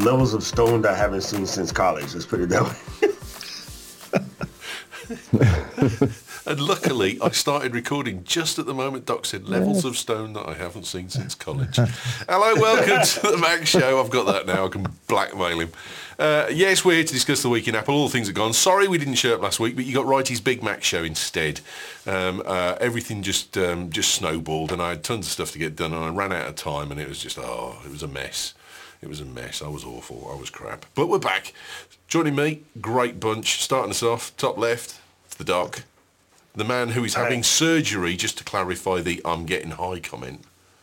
levels of stoned I haven't seen since college. Let's put it that way. And luckily, I started recording just at the moment Doc said levels of stone that I haven't seen since college. Hello, welcome to the Mac Show. I've got that now. I can blackmail him. Yes, we're here to discuss the week in Apple. All things are gone. Sorry we didn't show up last week, but you got Righty's Big Mac Show instead. Everything just snowballed, and I had tons of stuff to get done, and I ran out of time, and it was just, it was a mess. It was a mess. I was awful. I was crap. But we're back. Joining me, great bunch. Starting us off, top left, it's the Doc. The man who is having surgery, just to clarify the I'm getting high comment.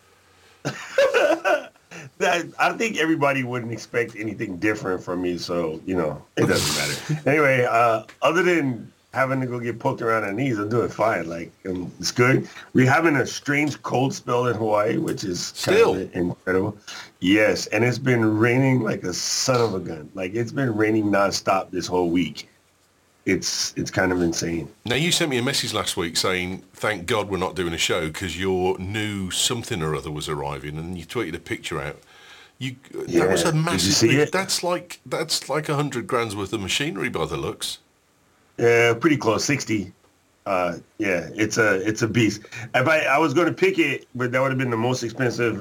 I think everybody wouldn't expect anything different from me, so, it doesn't matter. Anyway, other than having to go get poked around the knees, I'm doing fine. It's good. We're having a strange cold spell in Hawaii, which is still kind of incredible. Yes, and it's been raining like a son of a gun. It's been raining nonstop this whole week. It's kind of insane. Now, you sent me a message last week saying, thank God we're not doing a show because your new something or other was arriving, and you tweeted a picture out. That was a massive... Did you see it? That's like 100 grand's worth of machinery by the looks. Yeah, pretty close, 60. It's a beast. If I was going to pick it, but that would have been the most expensive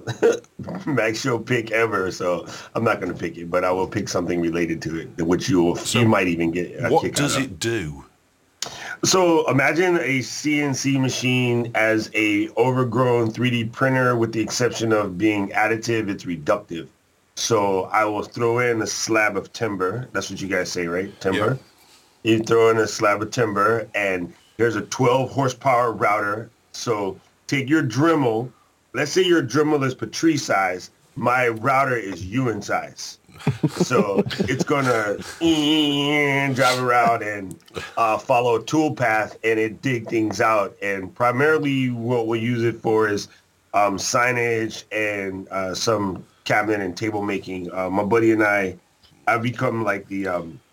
Mac Show pick ever. So I'm not going to pick it, but I will pick something related to it, which you might even get a kick out of. What does it do? So imagine a CNC machine as a overgrown 3D printer, with the exception of being additive. It's reductive. So I will throw in a slab of timber. That's what you guys say, right? Timber. Yep. You throw in a slab of timber, and there's a 12 horsepower router. So take your Dremel. Let's say your Dremel is Patrice size. My router is Ewan size. So it's going to drive around and follow a tool path, and it dig things out. And primarily what we use it for is signage and some cabinet and table making. My buddy and I've become like the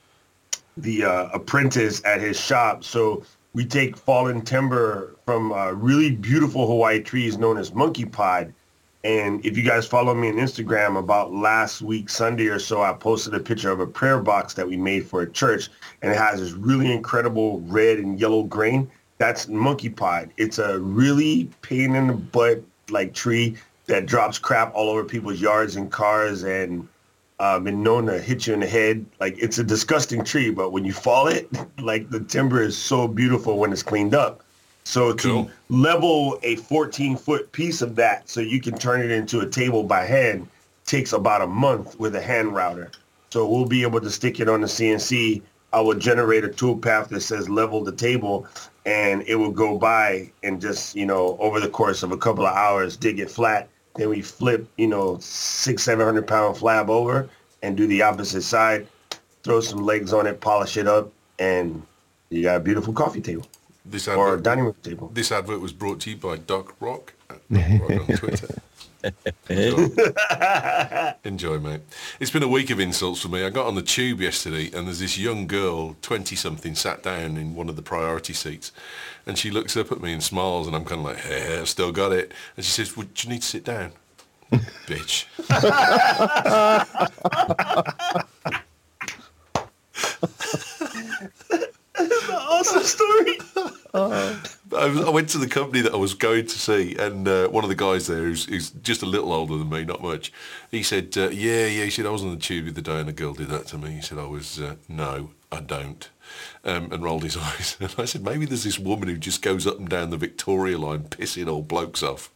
apprentice at his shop. So we take fallen timber from really beautiful Hawaii trees known as monkey pod. And if you guys follow me on Instagram, about last week, Sunday or so, I posted a picture of a prayer box that we made for a church, and it has this really incredible red and yellow grain. That's monkey pod. It's a really pain in the butt tree that drops crap all over people's yards and cars, and been known to hit you in the head. It's a disgusting tree, but when you fall it, the timber is so beautiful when it's cleaned up. So to level a 14-foot piece of that so you can turn it into a table by hand takes about a month with a hand router. So we'll be able to stick it on the CNC. I will generate a tool path that says level the table, and it will go by and just, over the course of a couple of hours, dig it flat. Then we flip, 600-700 pound flab over and do the opposite side, throw some legs on it, polish it up, and you got a beautiful coffee table or dining room table. This advert was brought to you by Doc Rock, Doc Rock on Twitter. Enjoy, mate. It's been a week of insults for me. I got on the tube yesterday, and there's this young girl, 20-something, sat down in one of the priority seats, and she looks up at me and smiles, and I'm kind of like, hey, I've still got it. And she says, would you need to sit down? Bitch. That's an awesome story. I went to the company that I was going to see, and one of the guys there, who's just a little older than me, not much, he said, he said, I was on the tube the other day and a girl did that to me. He said, no, I don't, and rolled his eyes. And I said, maybe there's this woman who just goes up and down the Victoria line pissing old blokes off.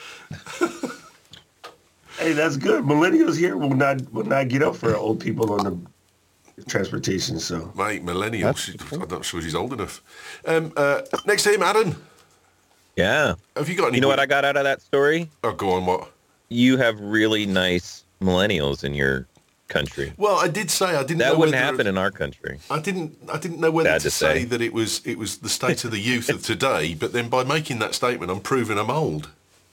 Hey, that's good. Millennials here will not get up for old people on the transportation. So, mate, millennials. I'm not sure she's old enough. Next to him, Adam. Yeah. Have you got any? You know what I got out of that story? Oh, go on. What? You have really nice millennials in your country. Well, I did say I didn't. That know wouldn't happen in our country. I didn't know whether to say that it was the state of the youth of today. But then by making that statement, I'm proving I'm old.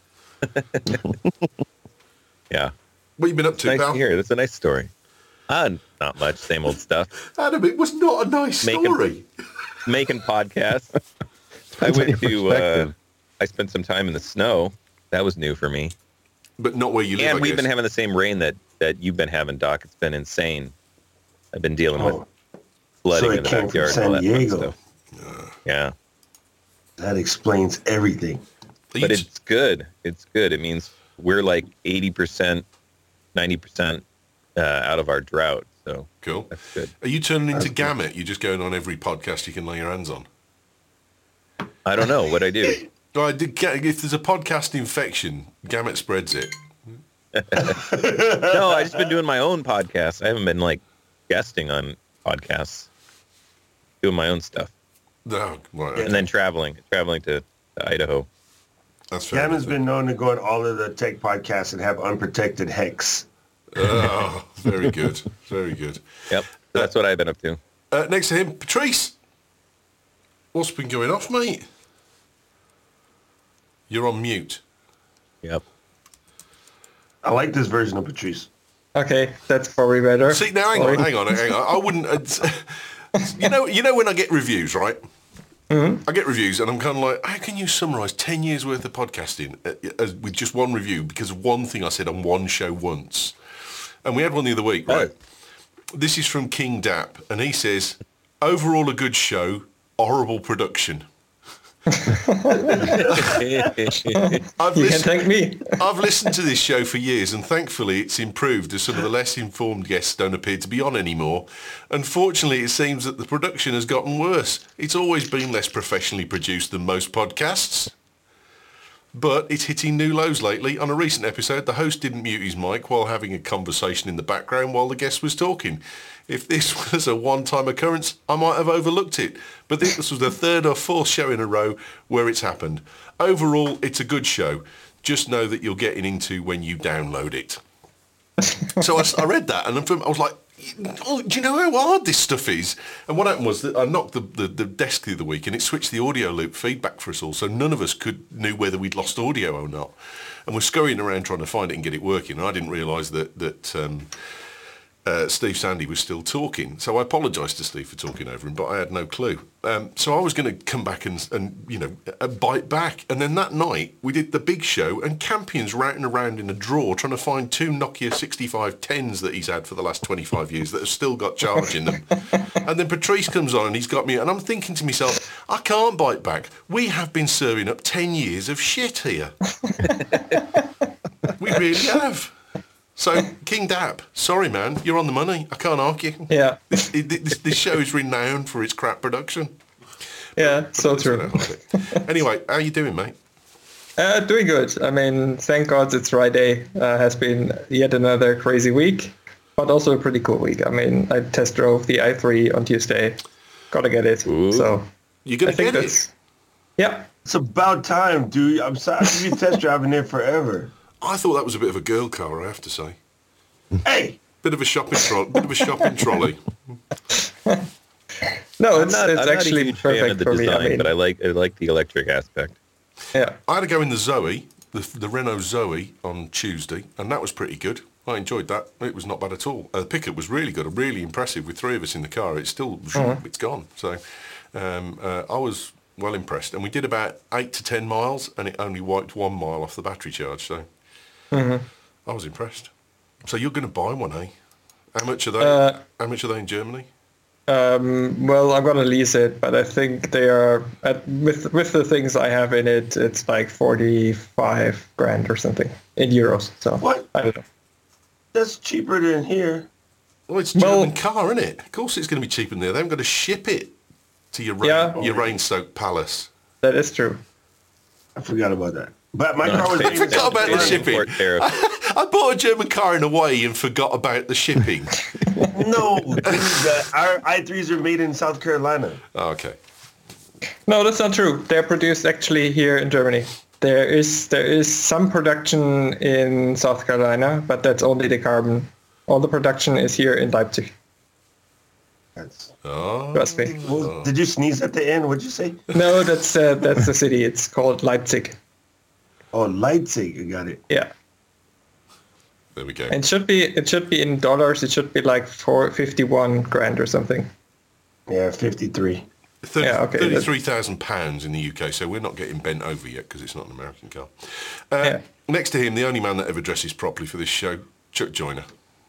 Yeah. What have you been up to, nice pal? To hear. That's a nice story. Not much. Same old stuff. Adam, it was not a nice story. Making podcasts. I went to. I spent some time in the snow. That was new for me. But not where you live. And we've been having the same rain that that you've been having, Doc. It's been insane. I've been dealing with flooding so in the it came backyard from and all San that fun Diego. stuff. Yeah. That explains everything. But it's good. It's good. It means we're like 80%, 90% out of our drought. So cool. That's good. Are you turning into Gamut? You're just going on every podcast you can lay your hands on? I don't know what I do. If there's a podcast infection, Gamut spreads it. No, I've just been doing my own podcast. I haven't been like guesting on podcasts, doing my own stuff. No, right, okay. And then traveling to Idaho. That's fair. Gamut's been known to go on all of the tech podcasts and have unprotected hex. Oh, very good. Very good. Yep. That's what I've been up to. Next to him, Patrice. What's been going off, mate? You're on mute. Yep. I like this version of Patrice. Okay, that's probably better. See, now hang on. I wouldn't... you know when I get reviews, right? Mm-hmm. I get reviews and I'm kind of like, how can you summarise 10 years worth of podcasting with just one review because of one thing I said on one show once? And we had one the other week, right? This is from King Dap, and he says, overall a good show, horrible production. You can thank me. I've listened to this show for years, and thankfully it's improved as some of the less informed guests don't appear to be on anymore. Unfortunately, it seems that the production has gotten worse. It's always been less professionally produced than most podcasts. But it's hitting new lows lately. On a recent episode, the host didn't mute his mic while having a conversation in the background while the guest was talking. If this was a one-time occurrence, I might have overlooked it. But this was the third or fourth show in a row where it's happened. Overall, it's a good show. Just know that you're getting into when you download it. So I read that and I was like, oh, do you know how hard this stuff is? And what happened was that I knocked the desk the other week and it switched the audio loop feedback for us all, so none of us knew whether we'd lost audio or not. And we're scurrying around trying to find it and get it working. And I didn't realise that Steve Sandy was still talking. So I apologised to Steve for talking over him, but I had no clue. So I was going to come back and bite back. And then that night we did the big show and Campion's routing around in a drawer trying to find two Nokia 6510s that he's had for the last 25 years that have still got charge in them. And then Patrice comes on and he's got me, and I'm thinking to myself, I can't bite back. We have been serving up 10 years of shit here. We really have. So, King Dap, sorry, man, you're on the money. I can't argue. Yeah. This show is renowned for its crap production. Yeah, so true. Anyway, how you doing, mate? Doing good. I mean, thank God it's Friday. Has been yet another crazy week, but also a pretty cool week. I mean, I test drove the i3 on Tuesday. Gotta get it. Ooh. So you're gonna get it? Yeah. It's about time, dude. I'm sorry. You've been test driving it forever. I thought that was a bit of a girl car, I have to say. Hey! Bit of a shopping trolley. No, I'm it's not actually a huge fan perfect of the for me. design, I mean, but I like the electric aspect. yeah. I had to go in the Zoe, the Renault Zoe, on Tuesday, and that was pretty good. I enjoyed that. It was not bad at all. The pickup was really good, really impressive. With three of us in the car, it's still, it's gone. So I was well impressed. And we did about 8 to 10 miles, and it only wiped 1 mile off the battery charge. So I was impressed. So you're going to buy one, eh? How much are they? How much are they in Germany? Well, I'm gonna lease it, but I think they are with the things I have in it. It's like 45 grand or something in euros. So What? I don't know. That's cheaper than here. Well, it's a German car, isn't it? Of course it's going to be cheaper than there. They haven't got to ship it to your rain-soaked palace. That is true. I forgot about that. But my car was... I forgot about the shipping. I bought a German car in a way and forgot about the shipping. No, dude, our i3s are made in South Carolina. Oh, okay. No, that's not true. They're produced actually here in Germany. There is some production in South Carolina, but that's only the carbon. All the production is here in Leipzig. Trust me. Well, did you sneeze at the end? What'd you say? No, that's the city. It's called Leipzig. Oh, Leipzig. I got it. Yeah. There we go. It should be in dollars. It should be like 51 grand or something. Yeah, 53. 33,000 pounds in the UK, so we're not getting bent over yet because it's not an American car. Next to him, the only man that ever dresses properly for this show, Chuck Joyner.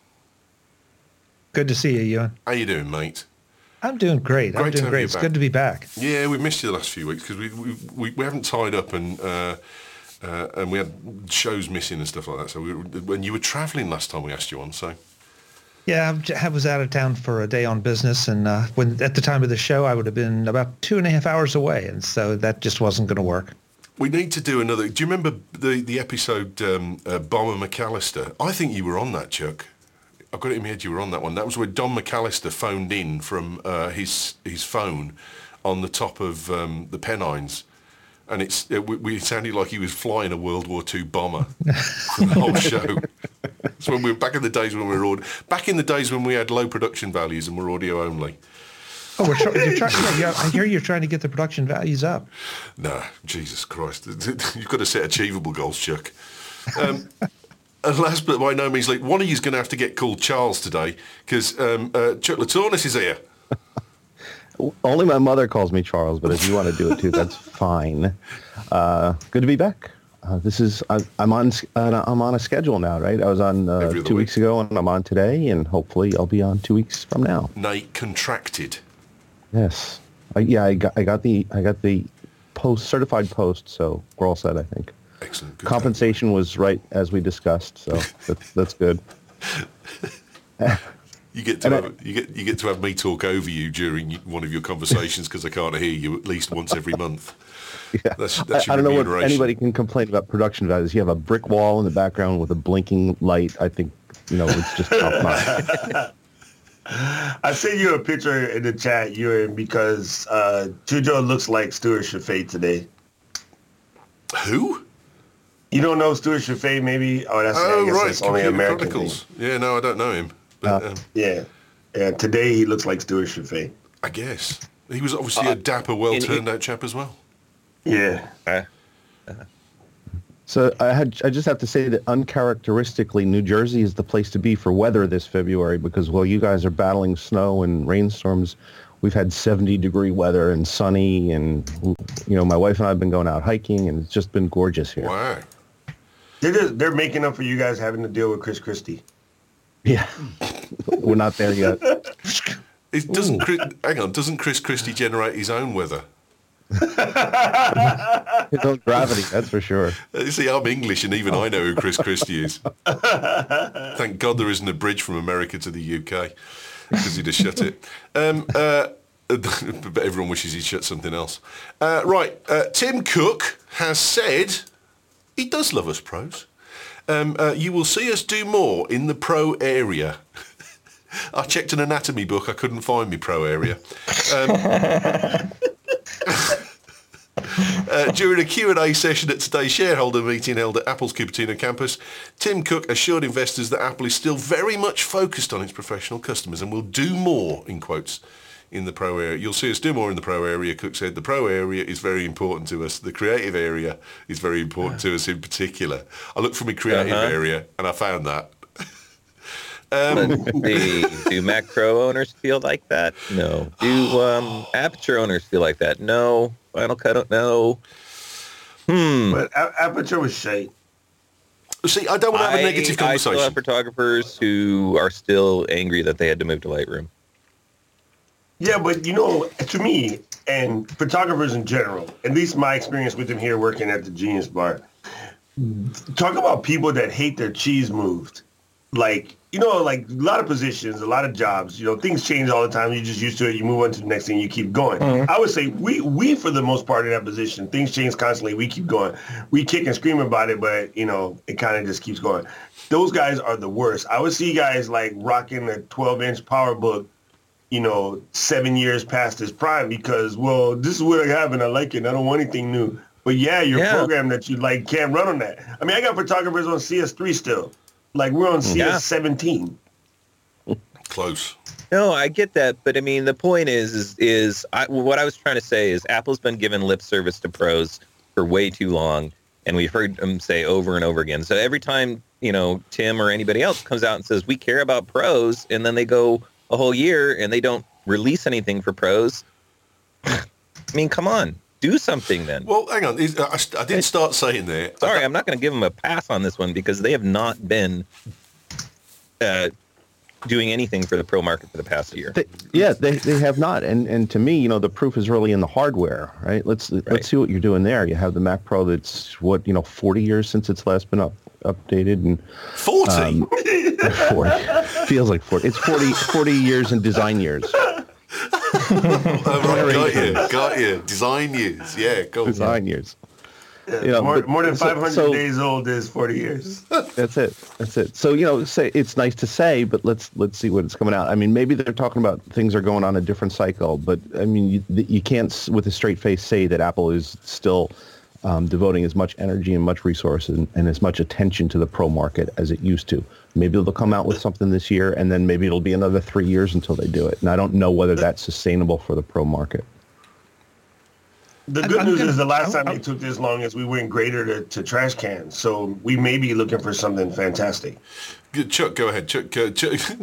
Good to see you, Ewan. How you doing, mate? I'm doing great. Great I'm to doing have great. you It's back. good to be back. Yeah, we missed you the last few weeks because we haven't tied up and we had shows missing and stuff like that. So when you were travelling last time, we asked you on. So Yeah, I was out of town for a day on business, and when at the time of the show, I would have been about 2.5 hours away, and so that just wasn't going to work. we need to do another. Do you remember the episode Bomber McAllister? I think you were on that, Chuck. I've got it in my head you were on that one. That was where Don McAllister phoned in from his phone on the top of the Pennines. And it sounded like he was flying a World War II bomber for the whole show. It's when we were back in the days when we were back in the days when we had low production values and were audio only. Oh, I hear you're trying to get the production values up. No, Jesus Christ! You've got to set achievable goals, Chuck. And last but by no means least, one of you's going to have to get called Charles today because Chuck Latournis is here. Only my mother calls me Charles, but if you want to do it too, that's fine. Good to be back. I'm on a schedule now, right? I was on 2 weeks ago, and I'm on today, and hopefully I'll be on 2 weeks from now. Nate contracted. Yes, I got the certified post, so we're all set, I think. Excellent. Good. Compensation was right as we discussed, so that's good. You get to have me talk over you during one of your conversations because I can't hear you at least once every month. Yeah. That's I don't know what remuneration. anybody can complain about production values. You have a brick wall in the background with a blinking light. I think it's just top notch. I sent you a picture in the chat, Ewan, because Tujo looks like Stuart Chaffee today. Who? You don't know Stuart Chaffee, maybe? I guess Right. that's only Computer American Chronicles. thing. Yeah, no, I don't know him. But, Yeah. Today he looks like Stuart Chaffee. I guess. He was obviously a dapper, well-turned-out chap as well. Yeah. So I just have to say that uncharacteristically, New Jersey is the place to be for weather this February because while you guys are battling snow and rainstorms, we've had 70-degree weather and sunny, and my wife and I have been going out hiking, and it's just been gorgeous here. Wow. They're making up for you guys having to deal with Chris Christie. Yeah, we're not there yet. Doesn't Chris Christie generate his own weather? His own gravity, that's for sure. You see, I'm English, and even I know who Chris Christie is. Thank God there isn't a bridge from America to the UK, because he'd have shut it. But everyone wishes he'd shut something else. Tim Cook has said he does love us pros. You will see us do more in the pro area. I checked an anatomy book. I couldn't find me pro area. During a Q&A session at today's shareholder meeting held at Apple's Cupertino campus, Tim Cook assured investors that Apple is still very much focused on its professional customers and will do more, in quotes, in the pro area. You'll see us do more in the pro area, Cook said. The pro area is very important to us. The creative area is very important to us in particular. I looked for my creative area and I found that. Do Mac Pro owners feel like that? No. Do Aperture owners feel like that? No. Final Cut, no. But Aperture was shite. See, I don't want to have a negative conversation. I still have photographers who are still angry that they had to move to Lightroom. Yeah, but to me, and photographers in general, at least my experience with them here working at the Genius Bar, talk about people that hate their cheese moved. Like a lot of positions, a lot of jobs, things change all the time. You're just used to it. You move on to the next thing. You keep going. Mm-hmm. I would say we for the most part in that position, things change constantly. We keep going. We kick and scream about it, but, it kind of just keeps going. Those guys are the worst. I would see guys like rocking a 12-inch PowerBook, 7 years past his prime because, well, this is what I have and I like it. I don't want anything new. But your program that you like can't run on that. I mean, I got photographers on CS3 still. Like we're on CS17. Close. No, I get that, but I mean the point is what I was trying to say is Apple's been giving lip service to pros for way too long, and we've heard them say over and over again. So every time Tim or anybody else comes out and says we care about pros, and then they go a whole year and they don't release anything for pros. I mean, come on. Do something then. Well, hang on. I did start saying there. Sorry, I'm not going to give them a pass on this one because they have not been doing anything for the pro market for the past year. They have not. And to me, the proof is really in the hardware, right? Let's see what you're doing there. You have the Mac Pro that's 40 years since it's last been updated, and 40. 40 feels like 40. It's 40 years in design years. Got you. Design years. Yeah, cool. Design years. More than 500 days old is 40 years. That's it. So, say it's nice to say, but let's see what's coming out. I mean, maybe they're talking about things are going on a different cycle, but I mean, you can't with a straight face say that Apple is still devoting as much energy and much resources and as much attention to the pro market as it used to. Maybe they'll come out with something this year, and then maybe it'll be another 3 years until they do it. And I don't know whether that's sustainable for the pro market. The good news is the last time they took this long is we went greater to trash cans. So we may be looking for something fantastic. Chuck, go ahead. Chuck Ty.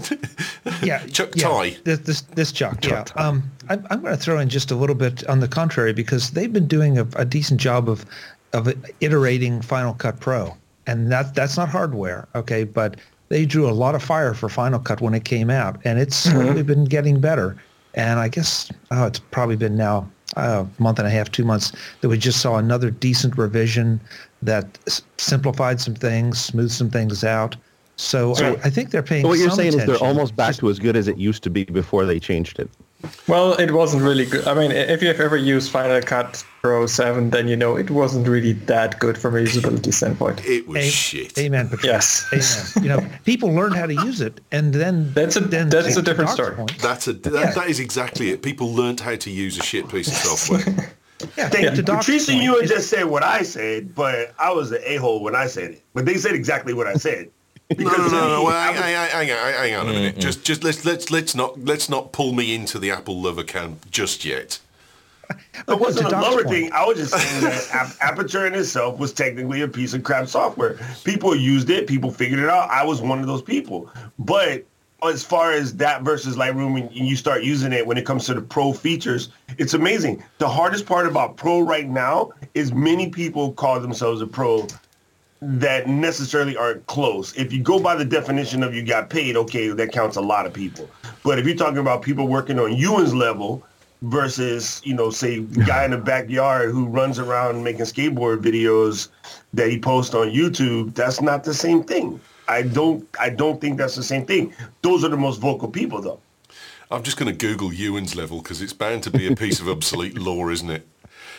This Chuck. I'm going to throw in just a little bit on the contrary, because they've been doing a decent job of iterating Final Cut Pro, and that's not hardware, okay? But they drew a lot of fire for Final Cut when it came out, and it's slowly been getting better. And I guess it's probably been now a month and a half, 2 months, that we just saw another decent revision that simplified some things, smoothed some things out. So I think they're paying. So what you're saying attention. is they're almost back to as good as it used to be before they changed it. Well, it wasn't really good. I mean, if you've ever used Final Cut Pro 7, then it wasn't really that good from a usability standpoint. It was shit. Amen, Patrick. Yes. Amen. People learned how to use it, and then that's a different story. That is exactly it. People learned how to use a shit piece of software. Patricia, you had just said what I said, but I was an a-hole when I said it. But they said exactly what I said. No. Well, hang on a minute. Just let's not pull me into the Apple lover camp just yet. It wasn't a lover thing. I was just saying that Aperture in itself was technically a piece of crap software. People used it. People figured it out. I was one of those people. But as far as that versus Lightroom, and you start using it when it comes to the pro features, it's amazing. The hardest part about pro right now is many people call themselves a pro that necessarily aren't close. If you go by the definition of you got paid, okay, that counts a lot of people. But if you're talking about people working on Ewan's level versus, say, guy in the backyard who runs around making skateboard videos that he posts on YouTube, that's not the same thing. I don't think that's the same thing. Those are the most vocal people, though. I'm just going to Google Ewan's level because it's bound to be a piece of obsolete lore, isn't it?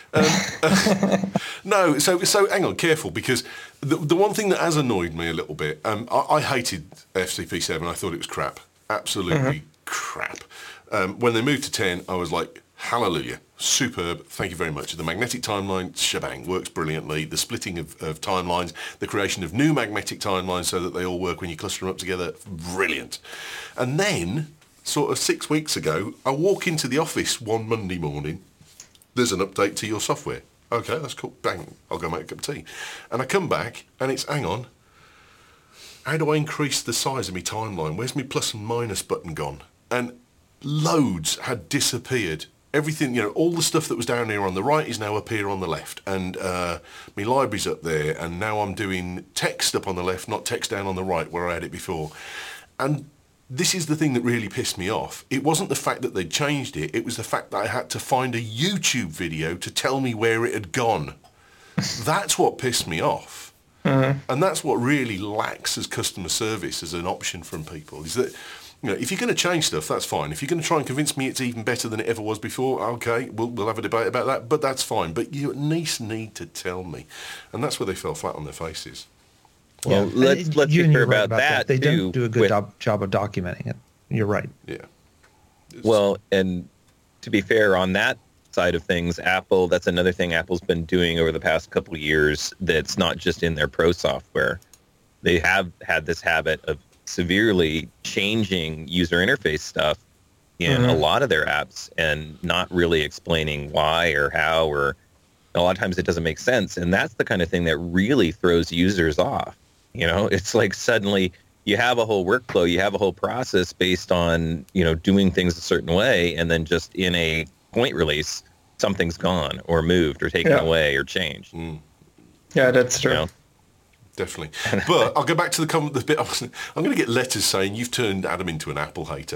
No, so hang on, careful, because the one thing that has annoyed me a little bit, I hated FCP7. I thought it was crap, absolutely crap. When they moved to 10, I was like, hallelujah, superb, thank you very much. The magnetic timeline, shebang, works brilliantly. The splitting of timelines, the creation of new magnetic timelines so that they all work when you cluster them up together, brilliant. And then, sort of 6 weeks ago, I walk into the office one Monday morning, there's an update to your software. Okay, that's cool. Bang, I'll go make a cup of tea. And I come back and it's, hang on, how do I increase the size of my timeline? Where's my plus and minus button gone? And loads had disappeared. Everything, all the stuff that was down here on the right is now up here on the left. And my library's up there. And now I'm doing text up on the left, not text down on the right where I had it before. And this is the thing that really pissed me off. It wasn't the fact that they'd changed it. It was the fact that I had to find a YouTube video to tell me where it had gone. That's what pissed me off. And that's what really lacks as customer service as an option from people, is that, if you're going to change stuff, that's fine. If you're going to try and convince me it's even better than it ever was before, okay, we'll have a debate about that, but that's fine. But you at least need to tell me. And that's where they fell flat on their faces. Well, let's be clear about that. They too, don't do a good job of documenting it. You're right. Yeah. Well, and to be fair, on that side of things, Apple, that's another thing Apple's been doing over the past couple of years that's not just in their pro software. They have had this habit of severely changing user interface stuff in a lot of their apps and not really explaining why or how, or a lot of times it doesn't make sense. And that's the kind of thing that really throws users off. It's like suddenly you have a whole workflow, you have a whole process based on, doing things a certain way. And then just in a point release, something's gone or moved or taken away or changed. Yeah, that's true. Definitely. But I'll go back to the bit. I'm going to get letters saying you've turned Adam into an Apple hater.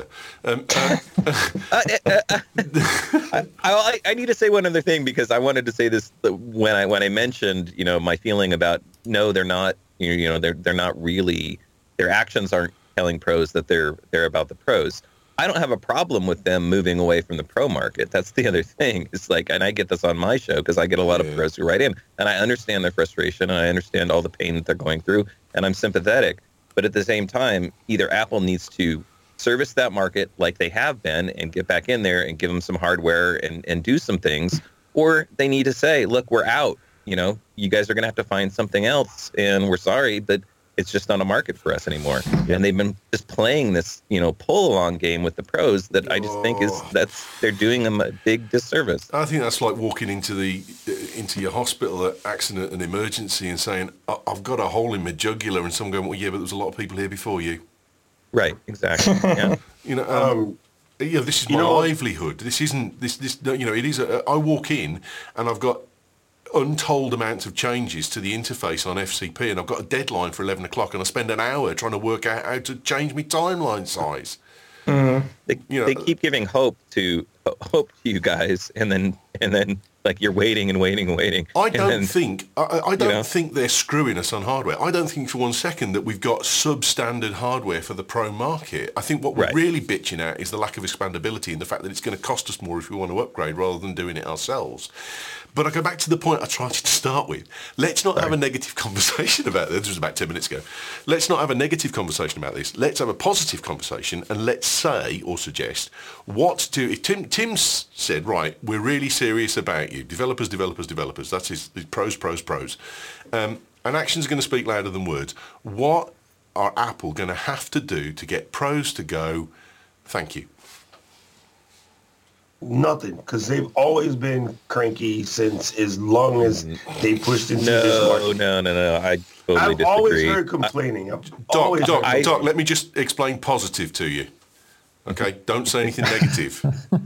I need to say one other thing, because I wanted to say this when I mentioned, my feeling about, no, they're not, they're not really, their actions aren't telling pros that they're about the pros. I don't have a problem with them moving away from the pro market. That's the other thing. It's like, and I get this on my show because I get a lot of pros who write in, and I understand their frustration, and I understand all the pain that they're going through, and I'm sympathetic. But at the same time, either Apple needs to service that market like they have been and get back in there and give them some hardware and do some things, or they need to say, look, we're out. You guys are going to have to find something else, and we're sorry, but it's just not a market for us anymore. And they've been just playing this, pull along game with the pros that I just think they're doing them a big disservice. I think that's like walking into your hospital accident and emergency and saying, I've got a hole in my jugular, and someone going, well, yeah, but there was a lot of people here before you. Right, exactly. Yeah. This is my livelihood. This isn't this. It is. I walk in and I've got untold amounts of changes to the interface on FCP, and I've got a deadline for 11 o'clock, and I spend an hour trying to work out how to change my timeline size. Mm-hmm. They keep giving hope to you guys, and then like you're waiting and waiting and waiting. I don't think they're screwing us on hardware. I don't think for one second that we've got substandard hardware for the pro market. I think what we're really bitching at is the lack of expandability and the fact that it's going to cost us more if we want to upgrade rather than doing it ourselves. But I go back to the point I tried to start with. Let's not have a negative conversation about this. This was about 10 minutes ago. Let's not have a negative conversation about this. Let's have a positive conversation, and let's say or suggest what to do. If Tim said, right, we're really serious about you. Developers. That's his pros. And actions are going to speak louder than words. What are Apple going to have to do to get pros to go, thank you? Nothing, because they've always been cranky since as long as they pushed into this market. No. I totally I've disagree. always heard complaining. Doc, let me just explain positive to you. Okay, don't say anything negative.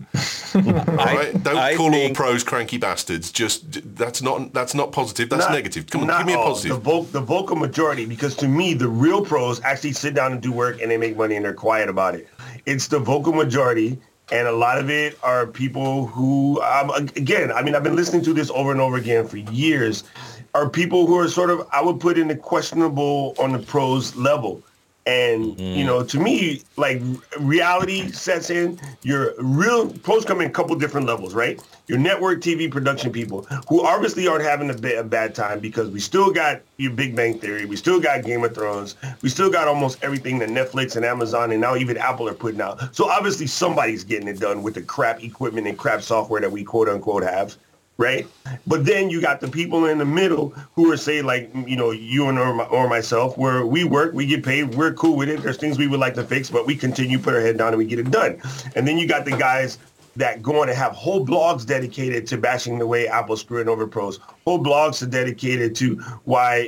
All right, don't call all pros cranky bastards. Just that's not positive. That's negative. Come on, give me a positive. The vocal majority, because to me, the real pros actually sit down and do work, and they make money, and they're quiet about it. It's the vocal majority. And a lot of it are people who, I've been listening to this over and over again for years, are people who are sort of, I would put in the questionable on the pros level. And, to me, like, reality sets in. Your real pros come in a couple different levels, right? Your network TV production people who obviously aren't having a bad time, because we still got your Big Bang Theory. We still got Game of Thrones. We still got almost everything that Netflix and Amazon and now even Apple are putting out. So obviously somebody's getting it done with the crap equipment and crap software that we quote unquote have. Right. But then you got the people in the middle who are saying, like, you and or myself, where we work, we get paid, we're cool with it. There's things we would like to fix, but we continue, put our head down, and we get it done. And then you got the guys that go on and have whole blogs dedicated to bashing the way Apple's screwing over pros. Whole blogs are dedicated to why,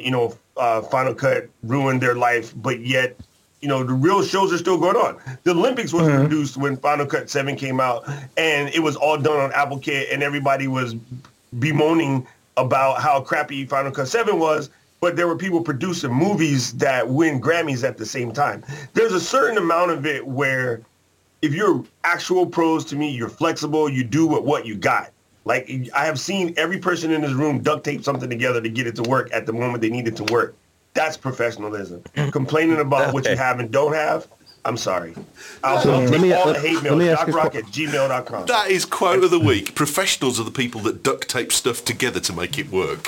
Final Cut ruined their life, but yet, the real shows are still going on. The Olympics was produced when Final Cut 7 came out, and it was all done on AppleKit, and everybody was bemoaning about how crappy Final Cut 7 was, but there were people producing movies that win Grammys at the same time. There's a certain amount of it where if you're actual pros, to me, you're flexible, you do what you got. Like, I have seen every person in this room duct tape something together to get it to work at the moment they need it to work. That's professionalism. Complaining about what you have and don't have, I'm sorry. I'll take all the hate mail, docrock@gmail.com. That is quote of the week. Professionals are the people that duct tape stuff together to make it work.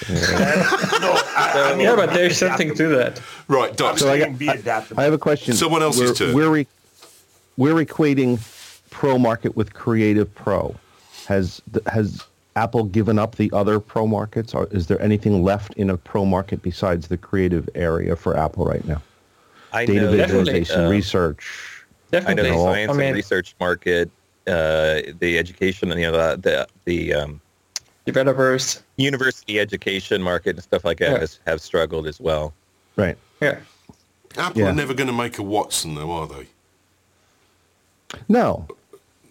But there's something to that. Right, Doc. So I have a question. Someone else's turn. We're equating pro market with creative pro. Has Apple given up the other pro markets, or is there anything left in a pro market besides the creative area for Apple right now? Data visualization, research. Definitely. I know the science and research market, the education, and the developers, university education market, and stuff like that have struggled as well. Right. Yeah. Apple are never going to make a Watson, though, are they? No.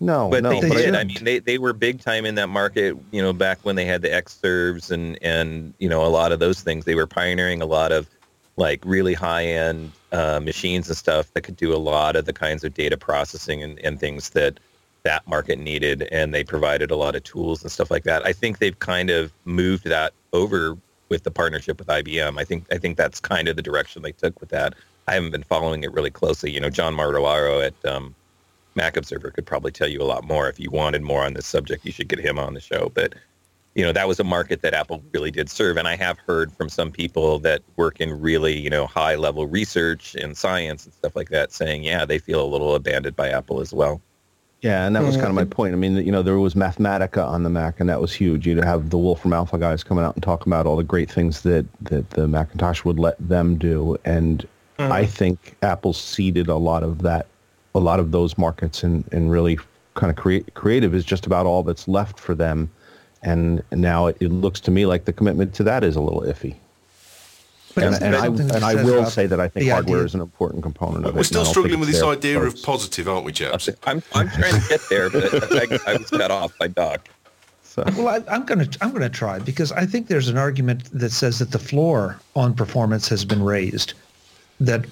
No, But they did. shouldn't. I mean, they were big time in that market, back when they had the X-Serves and a lot of those things. They were pioneering a lot of like really high-end machines and stuff that could do a lot of the kinds of data processing and things that market needed, and they provided a lot of tools and stuff like that. I think they've kind of moved that over with the partnership with IBM. I think that's kind of the direction they took with that. I haven't been following it really closely. John Martellaro at Mac Observer could probably tell you a lot more. If you wanted more on this subject, you should get him on the show. But, that was a market that Apple really did serve. And I have heard from some people that work in really, high level research and science and stuff like that saying, yeah, they feel a little abandoned by Apple as well. Yeah, and that was kind of my point. I mean, there was Mathematica on the Mac, and that was huge. You'd have the Wolfram Alpha guys coming out and talking about all the great things that the Macintosh would let them do. And I think Apple seeded a lot of those markets, and really kind of creative is just about all that's left for them. And now it looks to me like the commitment to that is a little iffy. But I will say that I think hardware is an important component of it. We're still struggling with this idea of positive, aren't we, chaps? I'm trying to get there, but I was cut off by Doc. So. Well, I'm gonna try, because I think there's an argument that says that the floor on performance has been raised. That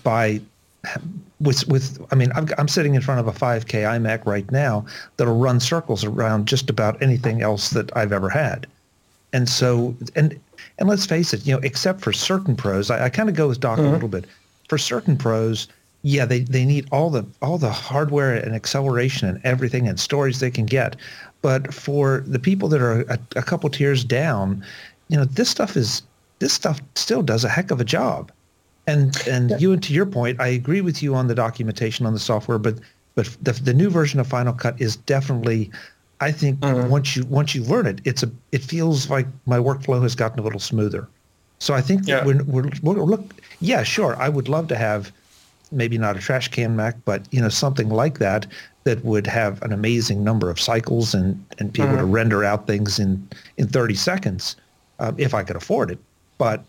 I'm sitting in front of a 5K iMac right now that'll run circles around just about anything else that I've ever had. And so, and let's face it, except for certain pros, I kind of go with Doc a little bit. For certain pros, yeah, they need all the hardware and acceleration and everything and storage they can get. But for the people that are a couple tiers down, this stuff still does a heck of a job. And to your point, I agree with you on the documentation on the software, but the new version of Final Cut is definitely, I think, once you learn it, it feels like my workflow has gotten a little smoother. So I think we're sure, I would love to have maybe not a trash can Mac, but something like that would have an amazing number of cycles and be able to render out things in 30 seconds if I could afford it. But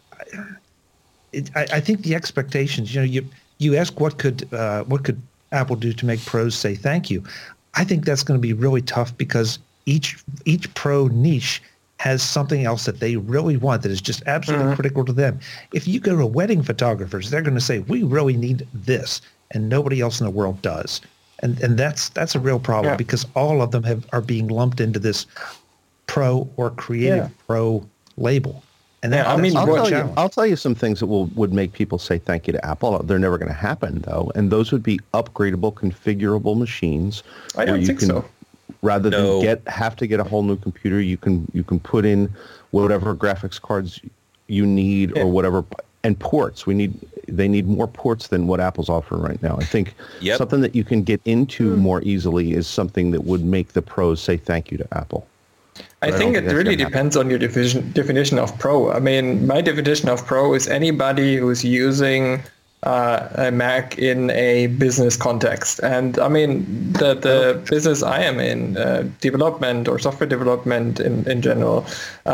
I think the expectations, you ask what could Apple do to make pros say thank you. I think that's going to be really tough, because each pro niche has something else that they really want that is just absolutely critical to them. If you go to wedding photographers, they're going to say, we really need this, and nobody else in the world does. And that's a real problem, because all of them are being lumped into this pro or creative pro label. And I'll tell you some things that would make people say thank you to Apple. They're never going to happen, though, and those would be upgradable, configurable machines. I don't think so. Rather than have to get a whole new computer, you can put in whatever graphics cards you need or whatever, and ports. They need more ports than what Apple's offering right now. I think something that you can get into more easily is something that would make the pros say thank you to Apple. I think it really depends on your definition of pro. I mean, my definition of pro is anybody who's using a Mac in a business context. And I mean, the business I am in, development or software development in general,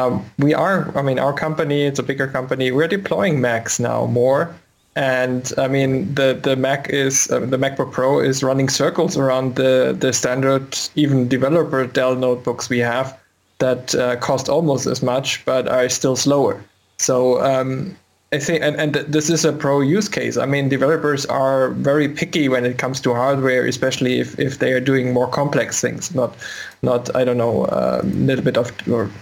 our company, it's a bigger company, we're deploying Macs now more. And I mean, the Mac the MacBook Pro is running circles around the standard, even developer Dell notebooks we have that cost almost as much, but are still slower. So I think, and this is a pro use case. I mean, developers are very picky when it comes to hardware, especially if they are doing more complex things, not I don't know, bit of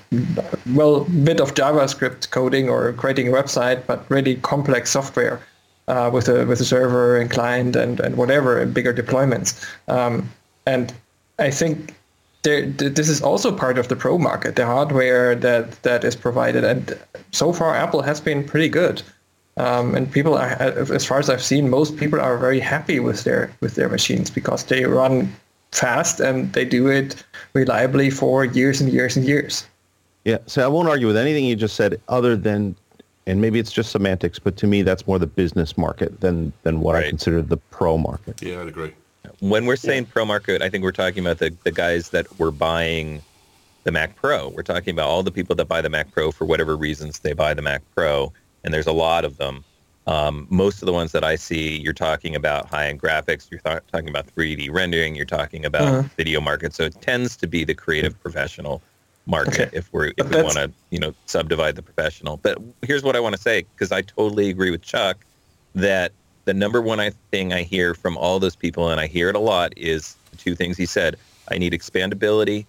JavaScript coding or creating a website, but really complex software with a server and client and whatever, and bigger deployments. And I think this is also part of the pro market, the hardware that is provided, and so far Apple has been pretty good. And people are, as far as I've seen, most people are very happy with their machines because they run fast and they do it reliably for years and years and years. Yeah, so I won't argue with anything you just said, other than, and maybe it's just semantics, but to me that's more the business market than what I consider the pro market. Yeah, I'd agree. When we're saying pro market, I think we're talking about the guys that were buying the Mac Pro. We're talking about all the people that buy the Mac Pro for whatever reasons they buy the Mac Pro, and there's a lot of them. Most of the ones that I see, you're talking about high-end graphics, you're talking about 3D rendering, you're talking about video market. So it tends to be the creative professional market if we want to, subdivide the professional. But here's what I want to say, because I totally agree with Chuck, that the number one thing I hear from all those people, and I hear it a lot, is the two things he said. I need expandability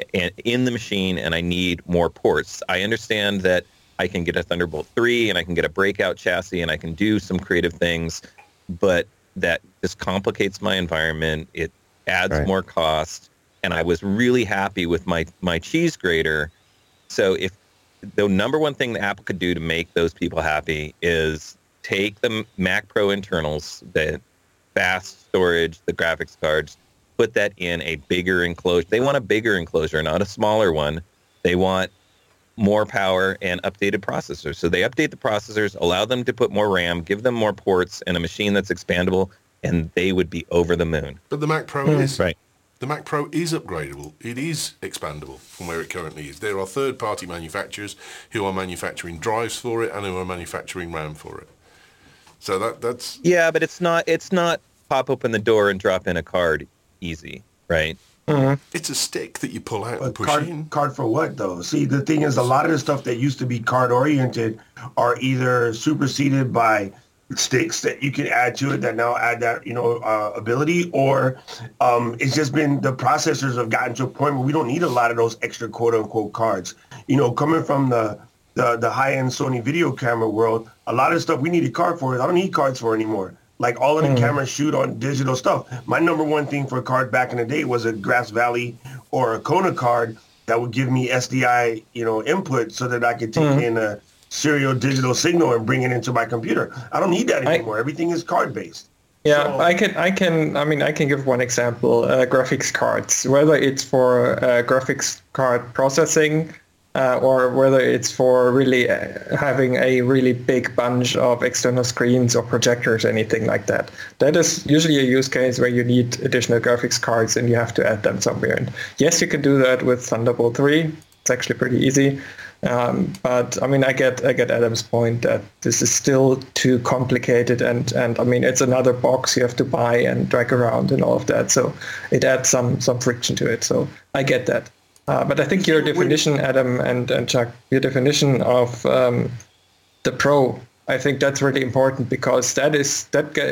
in the machine, and I need more ports. I understand that I can get a Thunderbolt 3 and I can get a breakout chassis and I can do some creative things, but that just complicates my environment. It adds more cost. And I was really happy with my cheese grater. So if the number one thing that Apple could do to make those people happy is take the Mac Pro internals, the fast storage, the graphics cards, put that in a bigger enclosure. They want a bigger enclosure, not a smaller one. They want more power and updated processors. So they update the processors, allow them to put more RAM, give them more ports, and a machine that's expandable, and they would be over the moon. But the Mac Pro is. Right. The Mac Pro is upgradable. It is expandable from where it currently is. There are third-party manufacturers who are manufacturing drives for it and who are manufacturing RAM for it. So that's... Yeah, but it's not pop open the door and drop in a card easy, right? It's a stick that you pull out and push in. Card for what, though? See, the thing is, a lot of the stuff that used to be card-oriented are either superseded by sticks that you can add to it that now add that, ability, or it's just been the processors have gotten to a point where we don't need a lot of those extra quote-unquote cards. Coming from the high-end Sony video camera world, a lot of the stuff we need a card for, I don't need cards for anymore. Like all of the cameras shoot on digital stuff. My number one thing for a card back in the day was a Grass Valley or a Kona card that would give me SDI, input so that I could take in a serial digital signal and bring it into my computer. I don't need that anymore. Everything is card based. Yeah, so, I can give one example. Graphics cards, whether it's for graphics card processing or whether it's for really having a really big bunch of external screens or projectors, anything like that. That is usually a use case where you need additional graphics cards and you have to add them somewhere. And yes, you can do that with Thunderbolt 3. It's actually pretty easy. But I get Adam's point that this is still too complicated, and it's another box you have to buy and drag around and all of that. So it adds some friction to it. So I get that. But I think your definition, Adam and Chuck, your definition of the Pro, I think that's really important, because that is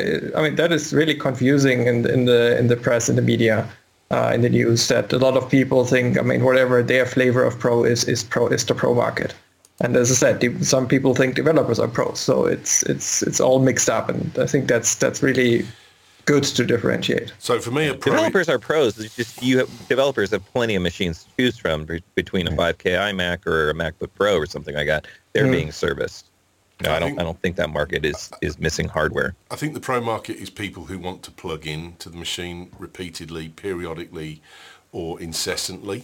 really confusing in the press, in the media. In the news, that a lot of people think, whatever their flavor of Pro is the Pro market. And as I said, some people think developers are pros, so it's all mixed up, and I think that's really good to differentiate. So for me, developers are pros. It's just developers have plenty of machines to choose from between a 5K iMac or a MacBook Pro or something like that. They're being serviced. I don't think that market is missing hardware. I think the Pro market is people who want to plug in to the machine repeatedly, periodically, or incessantly.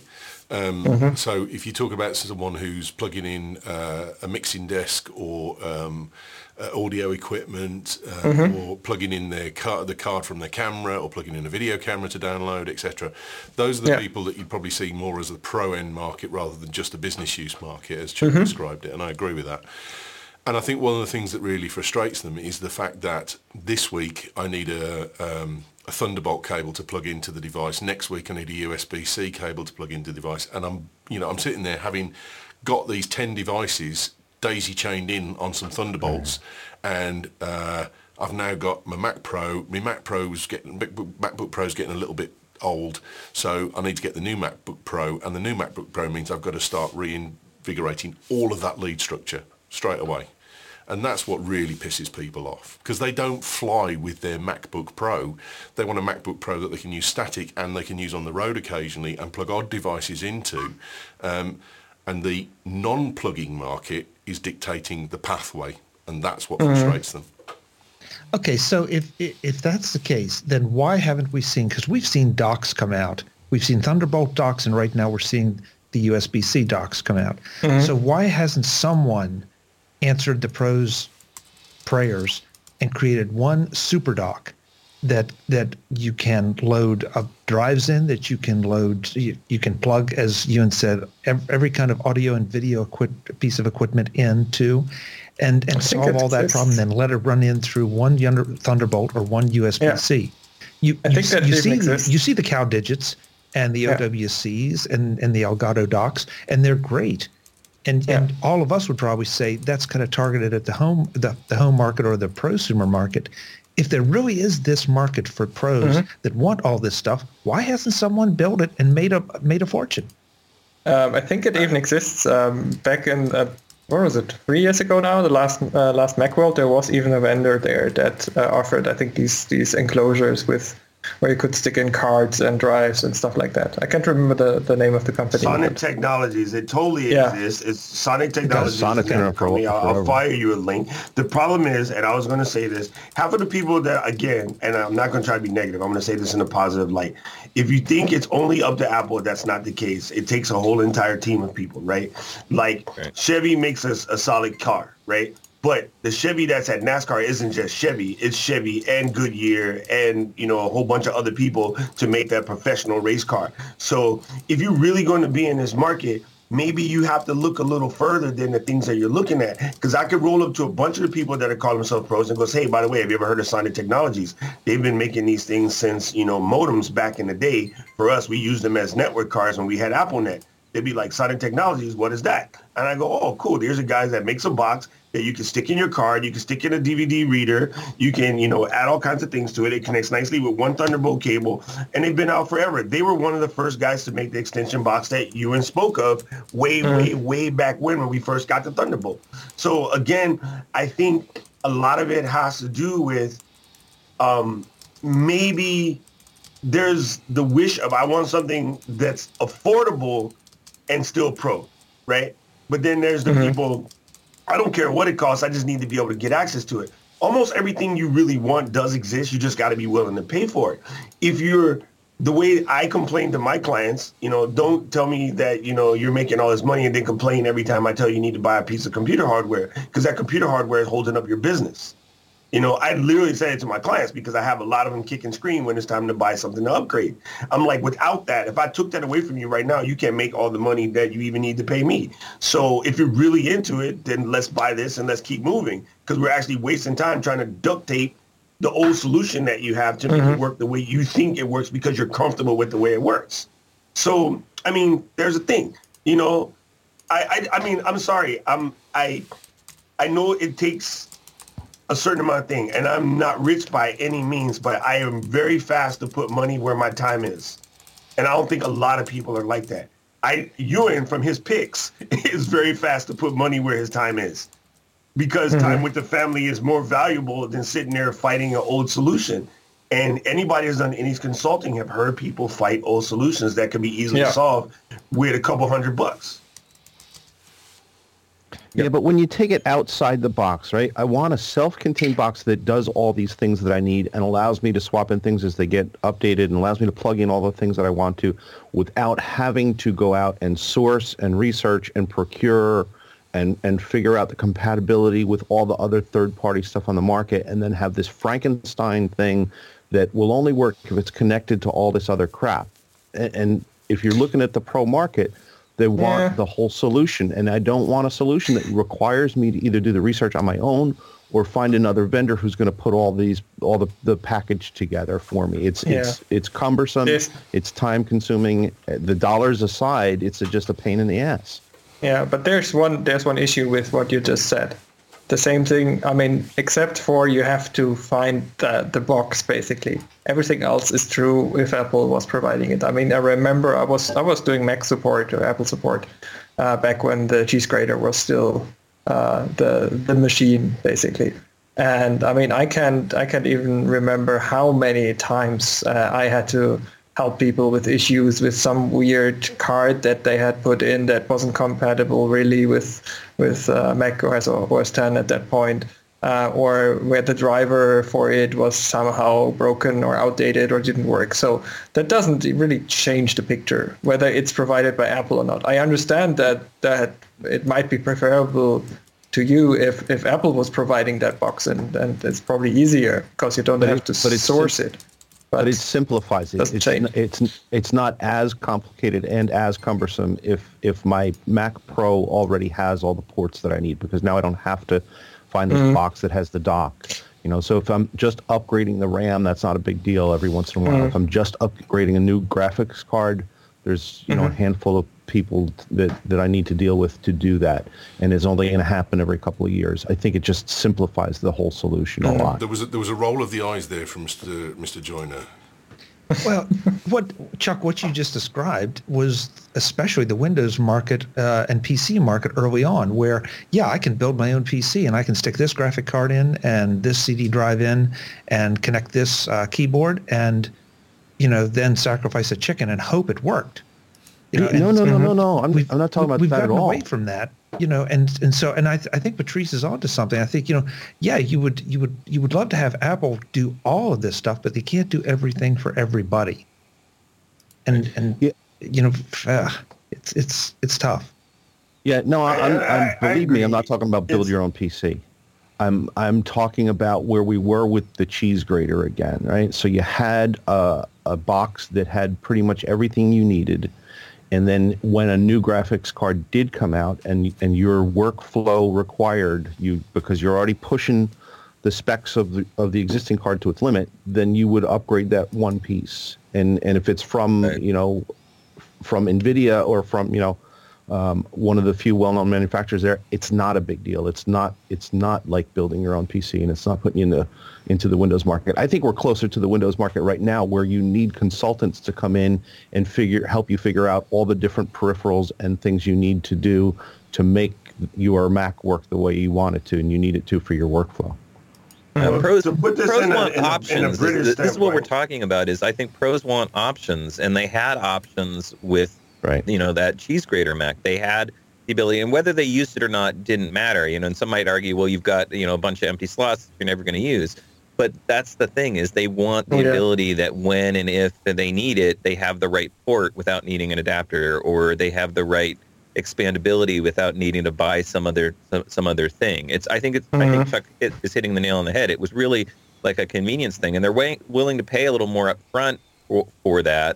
So if you talk about someone who's plugging in a mixing desk or audio equipment, or plugging in the card from their camera, or plugging in a video camera to download, etc., those are the people that you'd probably see more as the Pro end market rather than just a business use market, as Chuck described it, and I agree with that. And I think one of the things that really frustrates them is the fact that this week I need a Thunderbolt cable to plug into the device. Next week I need a USB-C cable to plug into the device. And I'm sitting there having got these 10 devices daisy chained in on some Thunderbolts, and I've now got my Mac Pro. My MacBook Pro's getting a little bit old, so I need to get the new MacBook Pro, and the new MacBook Pro means I've got to start reinvigorating all of that lead structure straight away. And that's what really pisses people off, because they don't fly with their MacBook Pro. They want a MacBook Pro that they can use static and they can use on the road occasionally and plug odd devices into. And the non-plugging market is dictating the pathway, and that's what frustrates them. Okay, so if that's the case, then why haven't we seen, because we've seen docks come out. We've seen Thunderbolt docks, and right now we're seeing the USB-C docks come out. So why hasn't someone answered the pros' prayers and created one super dock that you can load drives in, that you can load, you can plug, as Ewan said, every kind of audio and video piece of equipment into, and solve all that problem, then let it run in through one Thunderbolt or one USB-C. You see the cow digits and the OWCs and the Elgato docks, and they're great. And all of us would probably say that's kind of targeted at the home market or the prosumer market. If there really is this market for pros that want all this stuff, why hasn't someone built it and made a fortune? I think it even exists. Back in what was it, 3 years ago now? The last Macworld, there was even a vendor there that offered, I think, these enclosures with where you could stick in cards and drives and stuff like that. I can't remember the name of the company. Sonic Technologies. It totally exists. It's Sonic Technologies. I'll fire you a link. The problem is, and I was going to say this, half of the people that, again, and I'm not going to try to be negative, I'm going to say this in a positive light. If you think it's only up to Apple, that's not the case. It takes a whole entire team of people, right? Like Chevy makes us a solid car, right? But the Chevy that's at NASCAR isn't just Chevy. It's Chevy and Goodyear and, a whole bunch of other people to make that professional race car. So if you're really going to be in this market, maybe you have to look a little further than the things that you're looking at. Because I could roll up to a bunch of the people that are calling themselves pros and go, hey, by the way, have you ever heard of Sonic Technologies? They've been making these things since, modems back in the day. For us, we used them as network cards when we had AppleNet. They'd be like, Sonic Technologies, what is that? And I go, oh, cool. There's a guy that makes a box that you can stick in your card. You can stick in a DVD reader. You can, add all kinds of things to it. It connects nicely with one Thunderbolt cable. And they've been out forever. They were one of the first guys to make the extension box that Ewan spoke of way back when we first got the Thunderbolt. So, again, I think a lot of it has to do with maybe there's the wish of I want something that's affordable and still pro, right? But then there's the people, I don't care what it costs, I just need to be able to get access to it. Almost everything you really want does exist, you just got to be willing to pay for it. If you're, the way I complain to my clients, don't tell me that, you're making all this money and then complain every time I tell you need to buy a piece of computer hardware, because that computer hardware is holding up your business. I literally say it to my clients because I have a lot of them kick and scream when it's time to buy something to upgrade. I'm like, without that, if I took that away from you right now, you can't make all the money that you even need to pay me. So if you're really into it, then let's buy this and let's keep moving, because we're actually wasting time trying to duct tape the old solution that you have to make it work the way you think it works because you're comfortable with the way it works. So, I mean, there's a thing, I mean, I'm sorry. I know it takes a certain amount of thing, and I'm not rich by any means, but I am very fast to put money where my time is. And I don't think a lot of people are like that. Ewan, from his picks, is very fast to put money where his time is, because time with the family is more valuable than sitting there fighting an old solution. And anybody who's done any consulting have heard people fight old solutions that can be easily solved with a couple $100. Yeah, but when you take it outside the box, right? I want a self-contained box that does all these things that I need and allows me to swap in things as they get updated and allows me to plug in all the things that I want to without having to go out and source and research and procure and figure out the compatibility with all the other third-party stuff on the market, and then have this Frankenstein thing that will only work if it's connected to all this other crap. And if you're looking at the pro market, they want the whole solution, and I don't want a solution that requires me to either do the research on my own or find another vendor who's going to put all the package together for me. It's cumbersome. It's time consuming. The dollars aside, it's just a pain in the ass. Yeah, but there's one issue with what you just said. The same thing, I mean, except for you have to find the box, basically. Everything else is true if Apple was providing it. I mean, I remember I was doing Mac support or Apple support back when the cheese grater was still the machine, basically. And I mean, I can't even remember how many times I had to help people with issues with some weird card that they had put in that wasn't compatible really with Mac OS or OS 10 at that point, or where the driver for it was somehow broken or outdated or didn't work. So that doesn't really change the picture, whether it's provided by Apple or not. I understand that it might be preferable to you if Apple was providing that box, and it's probably easier because you don't have to source it. But it simplifies it. It's not as complicated and as cumbersome if my Mac Pro already has all the ports that I need, because now I don't have to find this box that has the dock. So if I'm just upgrading the RAM, that's not a big deal every once in a while. If I'm just upgrading a new graphics card, there's a handful of people that I need to deal with to do that, and it's only going to happen every couple of years. I think it just simplifies the whole solution a lot. There was a roll of the eyes there from Mr. Joyner. Well, Chuck, what you just described was especially the Windows market and PC market early on, where, I can build my own PC and I can stick this graphic card in and this CD drive in and connect this keyboard and, then sacrifice a chicken and hope it worked. No. I'm not talking about that at all. We've gotten away from that, and I think Patrice is onto something. I think, you would love to have Apple do all of this stuff, but they can't do everything for everybody. And it's tough. Yeah, no, believe me, I'm not talking about build your own PC. I'm talking about where we were with the cheese grater again, right? So you had a box that had pretty much everything you needed. And then when a new graphics card did come out and your workflow required you, because you're already pushing the specs of the existing card to its limit, then you would upgrade that one piece. And if it's from, from NVIDIA or from, one of the few well-known manufacturers there, it's not a big deal. It's not like building your own PC, and it's not putting you into the Windows market. I think we're closer to the Windows market right now, where you need consultants to come in and help you figure out all the different peripherals and things you need to do to make your Mac work the way you want it to, and you need it to for your workflow. Pros want options. This is what we're talking about. Is I think pros want options, and they had options with that cheese grater Mac. They had the ability, and whether they used it or not didn't matter. And some might argue, well, you've got a bunch of empty slots you're never going to use. But that's the thing, is they want the ability that when and if they need it, they have the right port without needing an adapter, or they have the right expandability without needing to buy some other thing. I think Chuck is hitting the nail on the head. It was really like a convenience thing, and they're willing to pay a little more up front for that.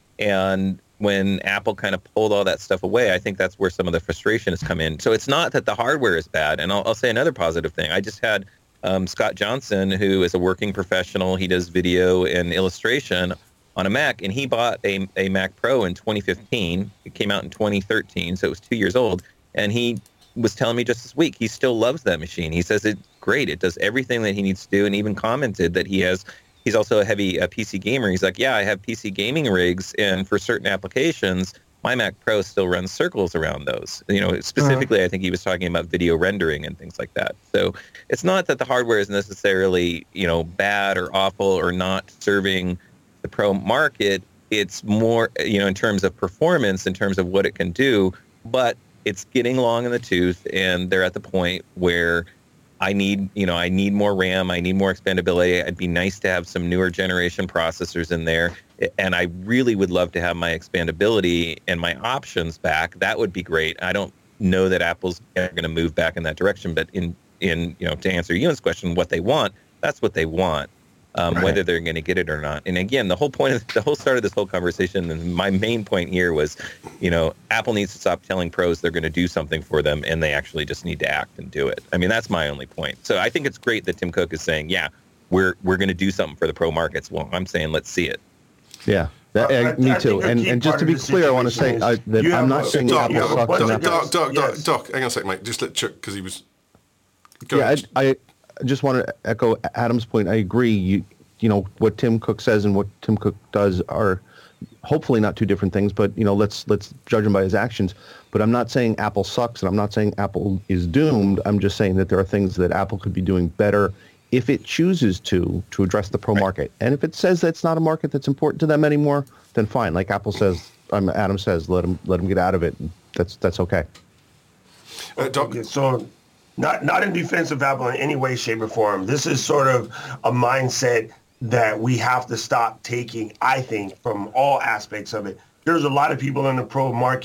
And when Apple kind of pulled all that stuff away, I think that's where some of the frustration has come in. So it's not that the hardware is bad. And I'll say another positive thing. I just had Scott Johnson, who is a working professional. He does video and illustration on a Mac, and he bought a Mac Pro in 2015. It came out in 2013, so it was 2 years old. And he was telling me just this week, he still loves that machine. He says it's great. It does everything that he needs to do, and even commented that he's also a heavy PC gamer. He's like, I have PC gaming rigs, and for certain applications, my Mac Pro still runs circles around those. Specifically, I think he was talking about video rendering and things like that. So it's not that the hardware is necessarily, bad or awful or not serving the Pro market. It's more, in terms of performance, in terms of what it can do, but it's getting long in the tooth, and they're at the point where I need more RAM. I need more expandability. It'd be nice to have some newer generation processors in there. And I really would love to have my expandability and my options back. That would be great. I don't know that Apple's going to move back in that direction, but to answer Ewan's question, what they want, that's what they want. Whether they're going to get it or not. And again, the whole start of this whole conversation, and my main point here was, Apple needs to stop telling pros they're going to do something for them, and they actually just need to act and do it. I mean, that's my only point. So I think it's great that Tim Cook is saying, we're going to do something for the pro markets. Well, I'm saying let's see it. Yeah. Me too. And just to be clear, I want to say that I'm not saying Apple sucks. Doc, hang on a second, mate. Just let Chuck, because he was... I just want to echo Adam's point. I agree. What Tim Cook says and what Tim Cook does are hopefully not two different things, but let's judge him by his actions. But I'm not saying Apple sucks, and I'm not saying Apple is doomed. I'm just saying that there are things that Apple could be doing better if it chooses to address the pro market. And if it says that's not a market that's important to them anymore, then fine. Like Adam says, let them get out of it. That's okay. Doc. So not in defense of Apple in any way, shape, or form. This is sort of a mindset that we have to stop taking, I think, from all aspects of it. There's a lot of people in the pro market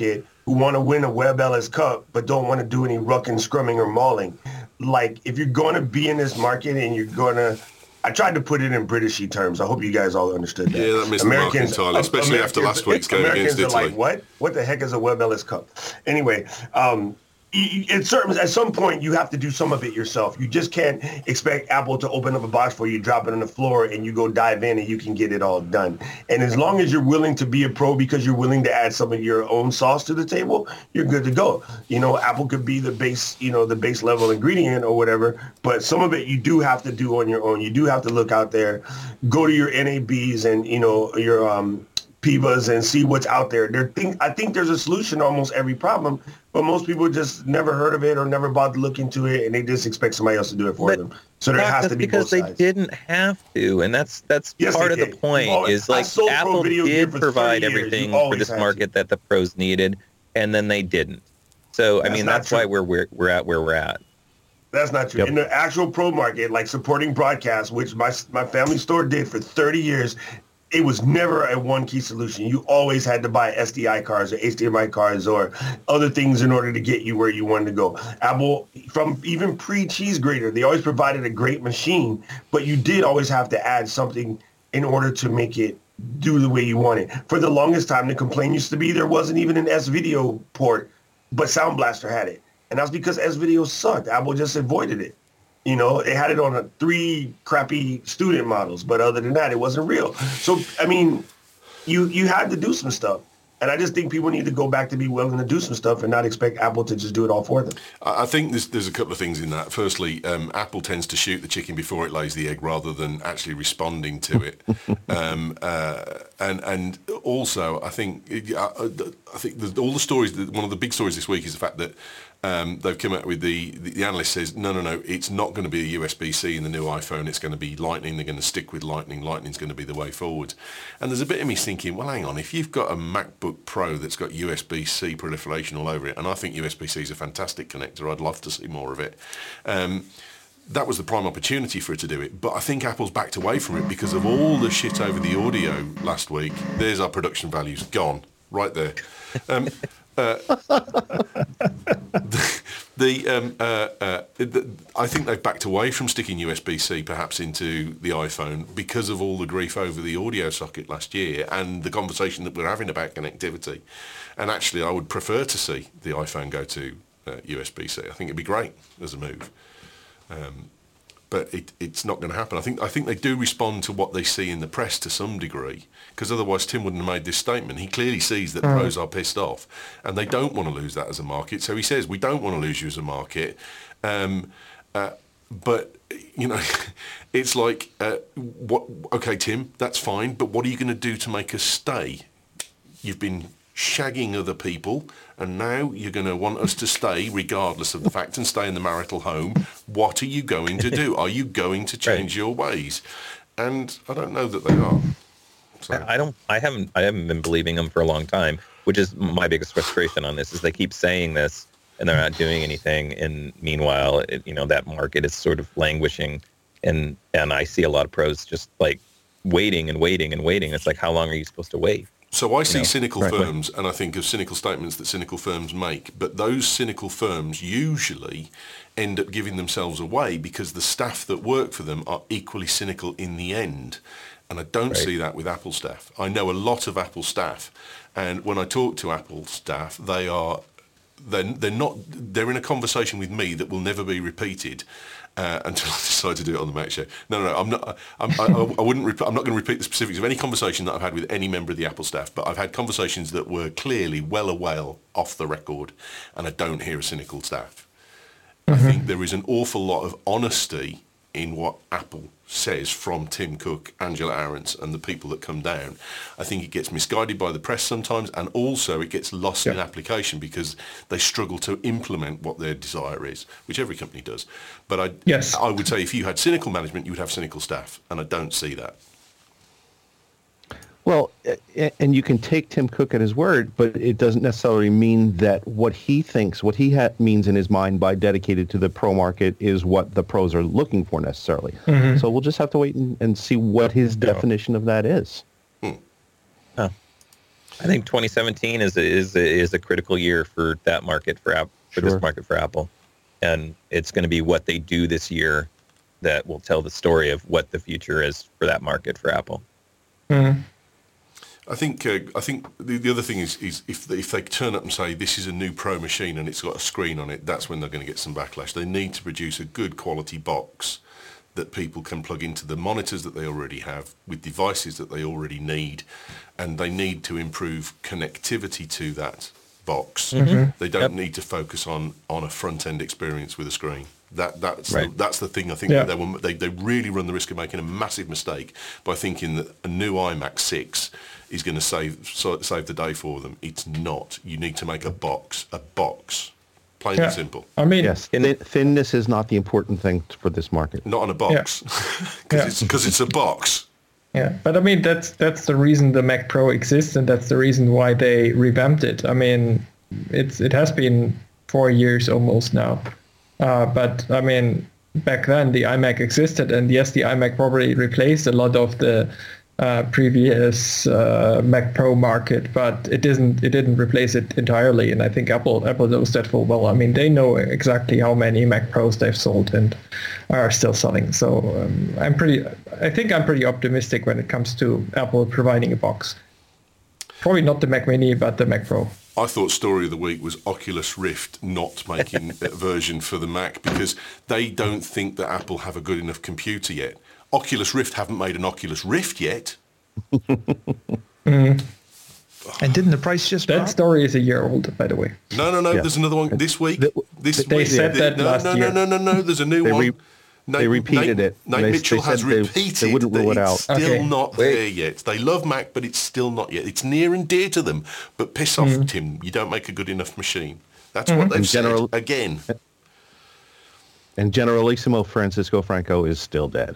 who want to win a Webb Ellis Cup but don't want to do any rucking, scrumming, or mauling. Like, if you're going to be in this market and you're going to, I tried to put it in Britishy terms. I hope you guys all understood that. Yeah, that missed the mark entirely, especially after last week's game against Italy. Like, what? What the heck is a Webb Ellis Cup? Anyway, at some point, you have to do some of it yourself. You just can't expect Apple to open up a box for you, drop it on the floor, and you go dive in and you can get it all done. And as long as you're willing to be a pro because you're willing to add some of your own sauce to the table, you're good to go. You know, Apple could be the base, the base level ingredient or whatever, but some of it you do have to do on your own. You do have to look out there, go to your NABs and, your PIVAs and see what's out there. I think there's a solution to almost every problem, but most people just never heard of it or never bothered to look into it, and they just expect somebody else to do it for them. So there has to be both sides. Because they didn't have to, and that's part of the point. Is like Apple did provide everything for this market that the pros needed, and then they didn't. So I mean, that's why we're at where we're at. That's not true. Yep. In the actual pro market, like supporting broadcast, which my family store did for 30 years, it was never a one-key solution. You always had to buy SDI cards or HDMI cards or other things in order to get you where you wanted to go. Apple, from even pre-cheese grater, they always provided a great machine, but you did always have to add something in order to make it do the way you want it. For the longest time, the complaint used to be there wasn't even an S-Video port, but Sound Blaster had it. And that's because S-Video sucked. Apple just avoided it. It had it on 3 crappy student models, but other than that, it wasn't real. So, I mean, you had to do some stuff. And I just think people need to go back to be willing to do some stuff and not expect Apple to just do it all for them. I think there's a couple of things in that. Firstly, Apple tends to shoot the chicken before it lays the egg rather than actually responding to it. And also, I think all the stories. One of the big stories this week is the fact that they've come out with the analyst says, no, it's not going to be a USB-C in the new iPhone. It's going to be Lightning. They're going to stick with Lightning. Lightning's going to be the way forward. And there's a bit of me thinking, well, hang on, if you've got a MacBook Pro that's got USB-C proliferation all over it, and I think USB-C is a fantastic connector. I'd love to see more of it. That was the prime opportunity for it to do it. But I think Apple's backed away from it because of all the shit over the audio last week. There's our production values gone right there. I think they've backed away from sticking USB-C perhaps into the iPhone because of all the grief over the audio socket last year and the conversation that we're having about connectivity. And actually, I would prefer to see the iPhone go to USB-C. I think it'd be great as a move. But it's not going to happen. I think they do respond to what they see in the press to some degree, because otherwise Tim wouldn't have made this statement. He clearly sees that pros are pissed off, and they don't want to lose that as a market. So he says, we don't want to lose you as a market. But, it's like, okay, Tim, that's fine, but what are you going to do to make us stay? You've been shagging other people, and now you're going to want us to stay regardless of the fact and stay in the marital home. What are you going to do? Are you going to change your ways? And I don't know that they are. So. I haven't been believing them for a long time, which is my biggest frustration on this, is they keep saying this and they're not doing anything. And meanwhile, that market is sort of languishing, and I see a lot of pros just like waiting and waiting and waiting. It's like, how long are you supposed to wait? So I see cynical firms, and I think of cynical statements that cynical firms make, but those cynical firms usually end up giving themselves away because the staff that work for them are equally cynical in the end. And I don't see that with Apple staff. I know a lot of Apple staff, and when I talk to Apple staff, they're in a conversation with me that will never be repeated. Until I decide to do it on the Mac Show. No, I'm not. I'm not going to repeat the specifics of any conversation that I've had with any member of the Apple staff. But I've had conversations that were clearly well off the record, and I don't hear a cynical staff. I think there is an awful lot of honesty in what Apple says from Tim Cook, Angela Ahrendts, and the people that come down. I think it gets misguided by the press sometimes, and also it gets lost in application because they struggle to implement what their desire is, which every company does. But I would say if you had cynical management, you would have cynical staff, and I don't see that. Well, and you can take Tim Cook at his word, but it doesn't necessarily mean that what he thinks, what he means in his mind by dedicated to the pro market is what the pros are looking for necessarily. So we'll just have to wait and see what his definition of that is. I think 2017 is a critical year for that market for this market for Apple, and it's going to be what they do this year that will tell the story of what the future is for that market for Apple. Mm-hmm. I think the other thing is if they turn up and say this is a new Pro machine and it's got a screen on it, that's when they're going to get some backlash. They need to produce a good quality box that people can plug into the monitors that they already have with devices that they already need, and they need to improve connectivity to that box. Mm-hmm. They don't need to focus on a front end experience with a screen. That's right. that's the thing. I think they really run the risk of making a massive mistake by thinking that a new iMac 6 is going to save the day for them. It's not. You need to make a box, plain and simple. I mean, Yes, thinness is not the important thing for this market. Not on a box, because it's a box. Yeah, but I mean that's the reason the Mac Pro exists, and that's the reason why they revamped it. I mean, it has been 4 years almost now, but I mean back then the iMac existed, and yes, the iMac probably replaced a lot of the previous Mac Pro market, but it didn't replace it entirely. And I think Apple knows that full well. I mean, they know exactly how many Mac Pros they've sold and are still selling. So I'm pretty optimistic when it comes to Apple providing a box. Probably not the Mac Mini, but the Mac Pro. I thought story of the week was Oculus Rift not making a version for the Mac because they don't think that Apple have a good enough computer yet. Oculus Rift haven't made an Oculus Rift yet. And didn't the price just drop? That story is a year old, by the way. No. Yeah. There's another one this week. They said that last year. No. There's a new one. They repeated it. Nate Mitchell has repeated they wouldn't rule it out. It's still not there yet. They love Mac, but it's still not yet. It's near and dear to them. But piss off, Tim. You don't make a good enough machine. That's what they've said again. And Generalissimo Francisco Franco is still dead.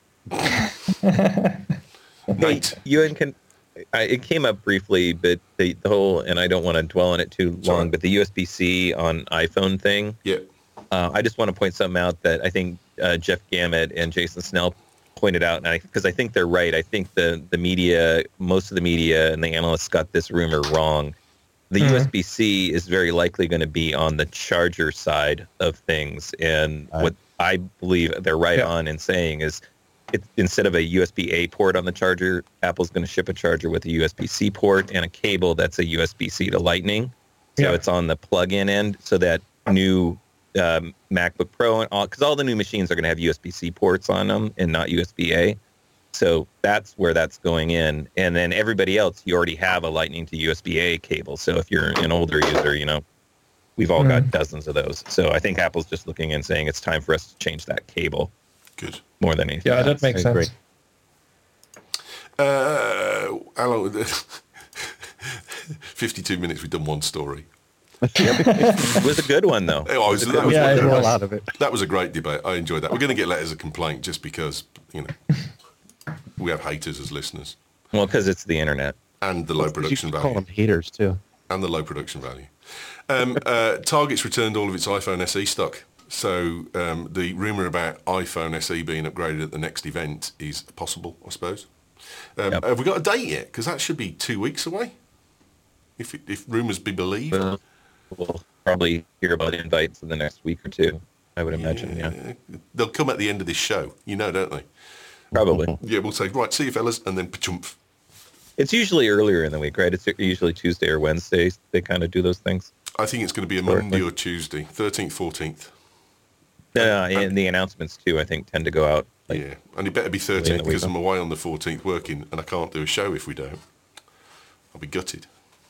Nate. It came up briefly, but the whole, and I don't want to dwell on it too long, but the USB-C on iPhone thing. Yeah. I just want to point something out that I think Jeff Gamet and Jason Snell pointed out, because I think they're right. I think the media, most of the media and the analysts got this rumor wrong. The USB-C is very likely going to be on the charger side of things. And what I believe they're right on in saying is instead of a USB-A port on the charger, Apple's going to ship a charger with a USB-C port and a cable that's a USB-C to Lightning. So it's on the plug-in end, so that new MacBook Pro, because all the new machines are going to have USB-C ports on them and not USB-A. So that's where that's going in. And then everybody else, you already have a Lightning to USB-A cable. So if you're an older user, we've all got dozens of those. So I think Apple's just looking and saying it's time for us to change that cable. Good. More than anything. Yeah, that makes sense. Hello. 52 minutes, we've done one story. It was a good one, though. That was a great debate. I enjoyed that. We're going to get letters of complaint just because, we have haters as listeners. Well, because it's the internet. And the low production value. Call them haters, too. And the low production value. Target's returned all of its iPhone SE stock. So the rumour about iPhone SE being upgraded at the next event is possible, I suppose. Have we got a date yet? Because that should be 2 weeks away, if rumours be believed. We'll probably hear about invites in the next week or two, I would imagine, yeah. They'll come at the end of this show, don't they? Probably. Yeah, we'll say, right, see you fellas, and then pa-chumph. It's usually earlier in the week, right? It's usually Tuesday or Wednesday. They kind of do those things. I think it's going to be a Monday or Tuesday, 13th, 14th. And the announcements, too, I think, tend to go out. And it better be 13th because I'm away on the 14th working, and I can't do a show if we don't. I'll be gutted.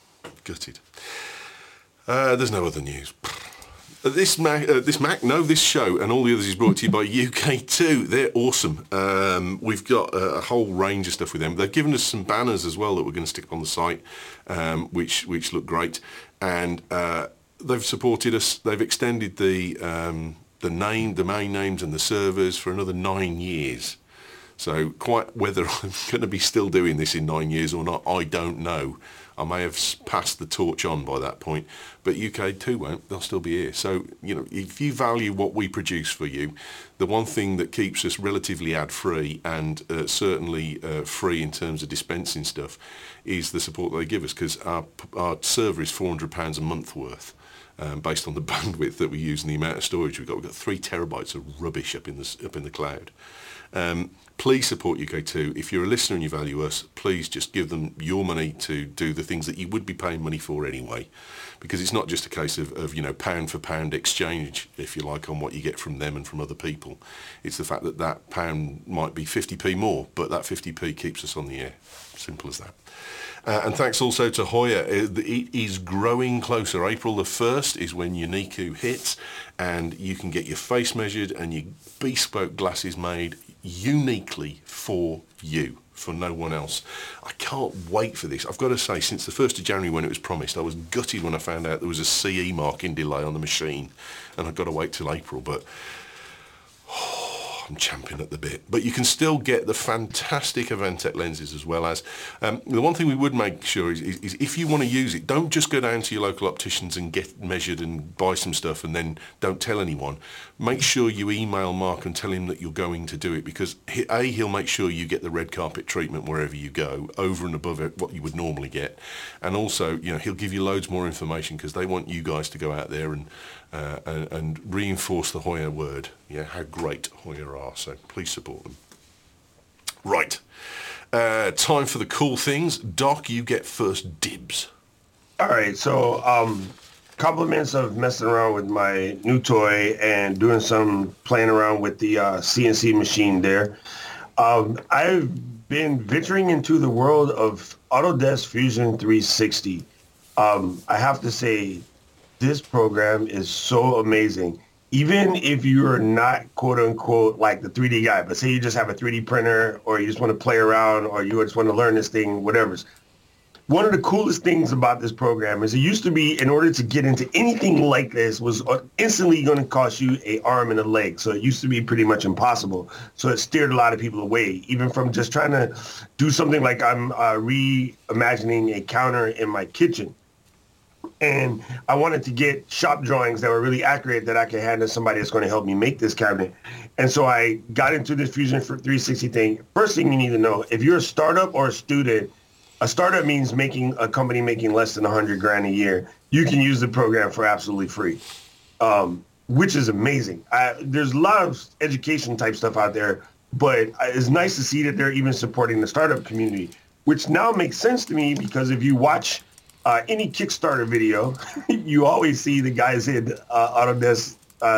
There's no other news. This show and all the others is brought to you by UK2. They're awesome. We've got a whole range of stuff with them. They've given us some banners as well that we're going to stick on the site, which look great. And they've supported us. They've extended the main names and the servers for another 9 years. So quite whether I'm going to be still doing this in 9 years or not, I don't know. I may have passed the torch on by that point, but UK2 won't. They'll still be here. So, if you value what we produce for you, the one thing that keeps us relatively ad-free and certainly free in terms of dispensing stuff is the support that they give us, because our server is £400 a month worth. Based on the bandwidth that we use and the amount of storage we've got 3 terabytes of rubbish up in the cloud. Please support UK2. If you're a listener and you value us, please just give them your money to do the things that you would be paying money for anyway, because it's not just a case of pound for pound exchange, if you like, on what you get from them and from other people. It's the fact that pound might be 50p more, but that 50p keeps us on the air. Simple as that. And thanks also to Hoya. It is growing closer. April the 1st is when Uniku hits, and you can get your face measured and your bespoke glasses made uniquely for you, for no one else. I can't wait for this. I've got to say, since the 1st of January when it was promised, I was gutted when I found out there was a CE marking delay on the machine, and I've got to wait till April, but I'm champing at the bit. But you can still get the fantastic Aventec lenses, as well as the one thing we would make sure is if you want to use it, don't just go down to your local opticians and get measured and buy some stuff and then don't tell anyone. Make sure you email Mark and tell him that you're going to do it, because he'll make sure you get the red carpet treatment wherever you go, over and above what you would normally get, and also he'll give you loads more information, because they want you guys to go out there and reinforce the Hoya word. Yeah, how great Hoya are. So please support them. Right, time for the cool things. Doc, you get first dibs. All right, so compliments of messing around with my new toy and doing some playing around with the CNC machine there. I've been venturing into the world of Autodesk Fusion 360. I have to say, this program is so amazing. Even if you're not, quote unquote, like the 3D guy, but say you just have a 3D printer, or you just want to play around, or you just want to learn this thing, whatever. One of the coolest things about this program is it used to be, in order to get into anything like this, was instantly going to cost you an arm and a leg. So it used to be pretty much impossible. So it steered a lot of people away, even from just trying to do something like I'm reimagining a counter in my kitchen. And I wanted to get shop drawings that were really accurate that I could hand to somebody that's going to help me make this cabinet. And so I got into this Fusion 360 thing. First thing you need to know, if you're a startup or a student, a startup means a company making less than $100,000 a year. You can use the program for absolutely free, which is amazing. There's a lot of education type stuff out there, but it's nice to see that they're even supporting the startup community, which now makes sense to me, because if you watch any Kickstarter video, you always see the guys in Autodesk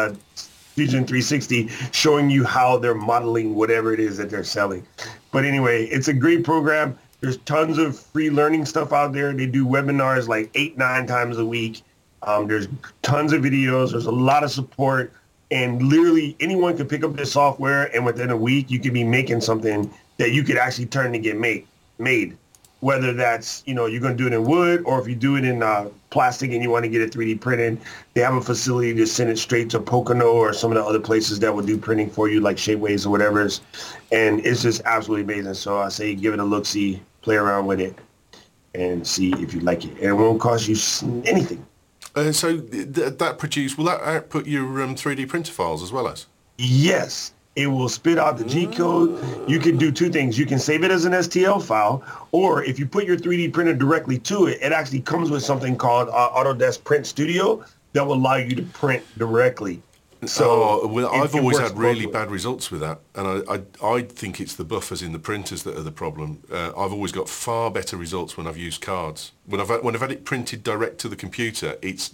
Fusion 360 showing you how they're modeling whatever it is that they're selling. But anyway, it's a great program. There's tons of free learning stuff out there. They do webinars like 8-9 times a week. There's tons of videos. There's a lot of support. And literally anyone can pick up this software, and within a week, you could be making something that you could actually turn to get made. Whether that's, you're going to do it in wood, or if you do it in plastic and you want to get it 3D printed, they have a facility to send it straight to Pocono or some of the other places that will do printing for you, like Shapeways or whatever. And it's just absolutely amazing. So I say give it a look-see, play around with it, and see if you like it. And it won't cost you anything. So that will that output your 3D printer files as well as? Yes. It will spit out the G-code. You can do two things. You can save it as an STL file, or if you put your 3D printer directly to it, it actually comes with something called Autodesk Print Studio that will allow you to print directly. So I've always had really bad results with that, and I think it's the buffers in the printers that are the problem. I've always got far better results when I've used cards. When I've had it printed direct to the computer, it's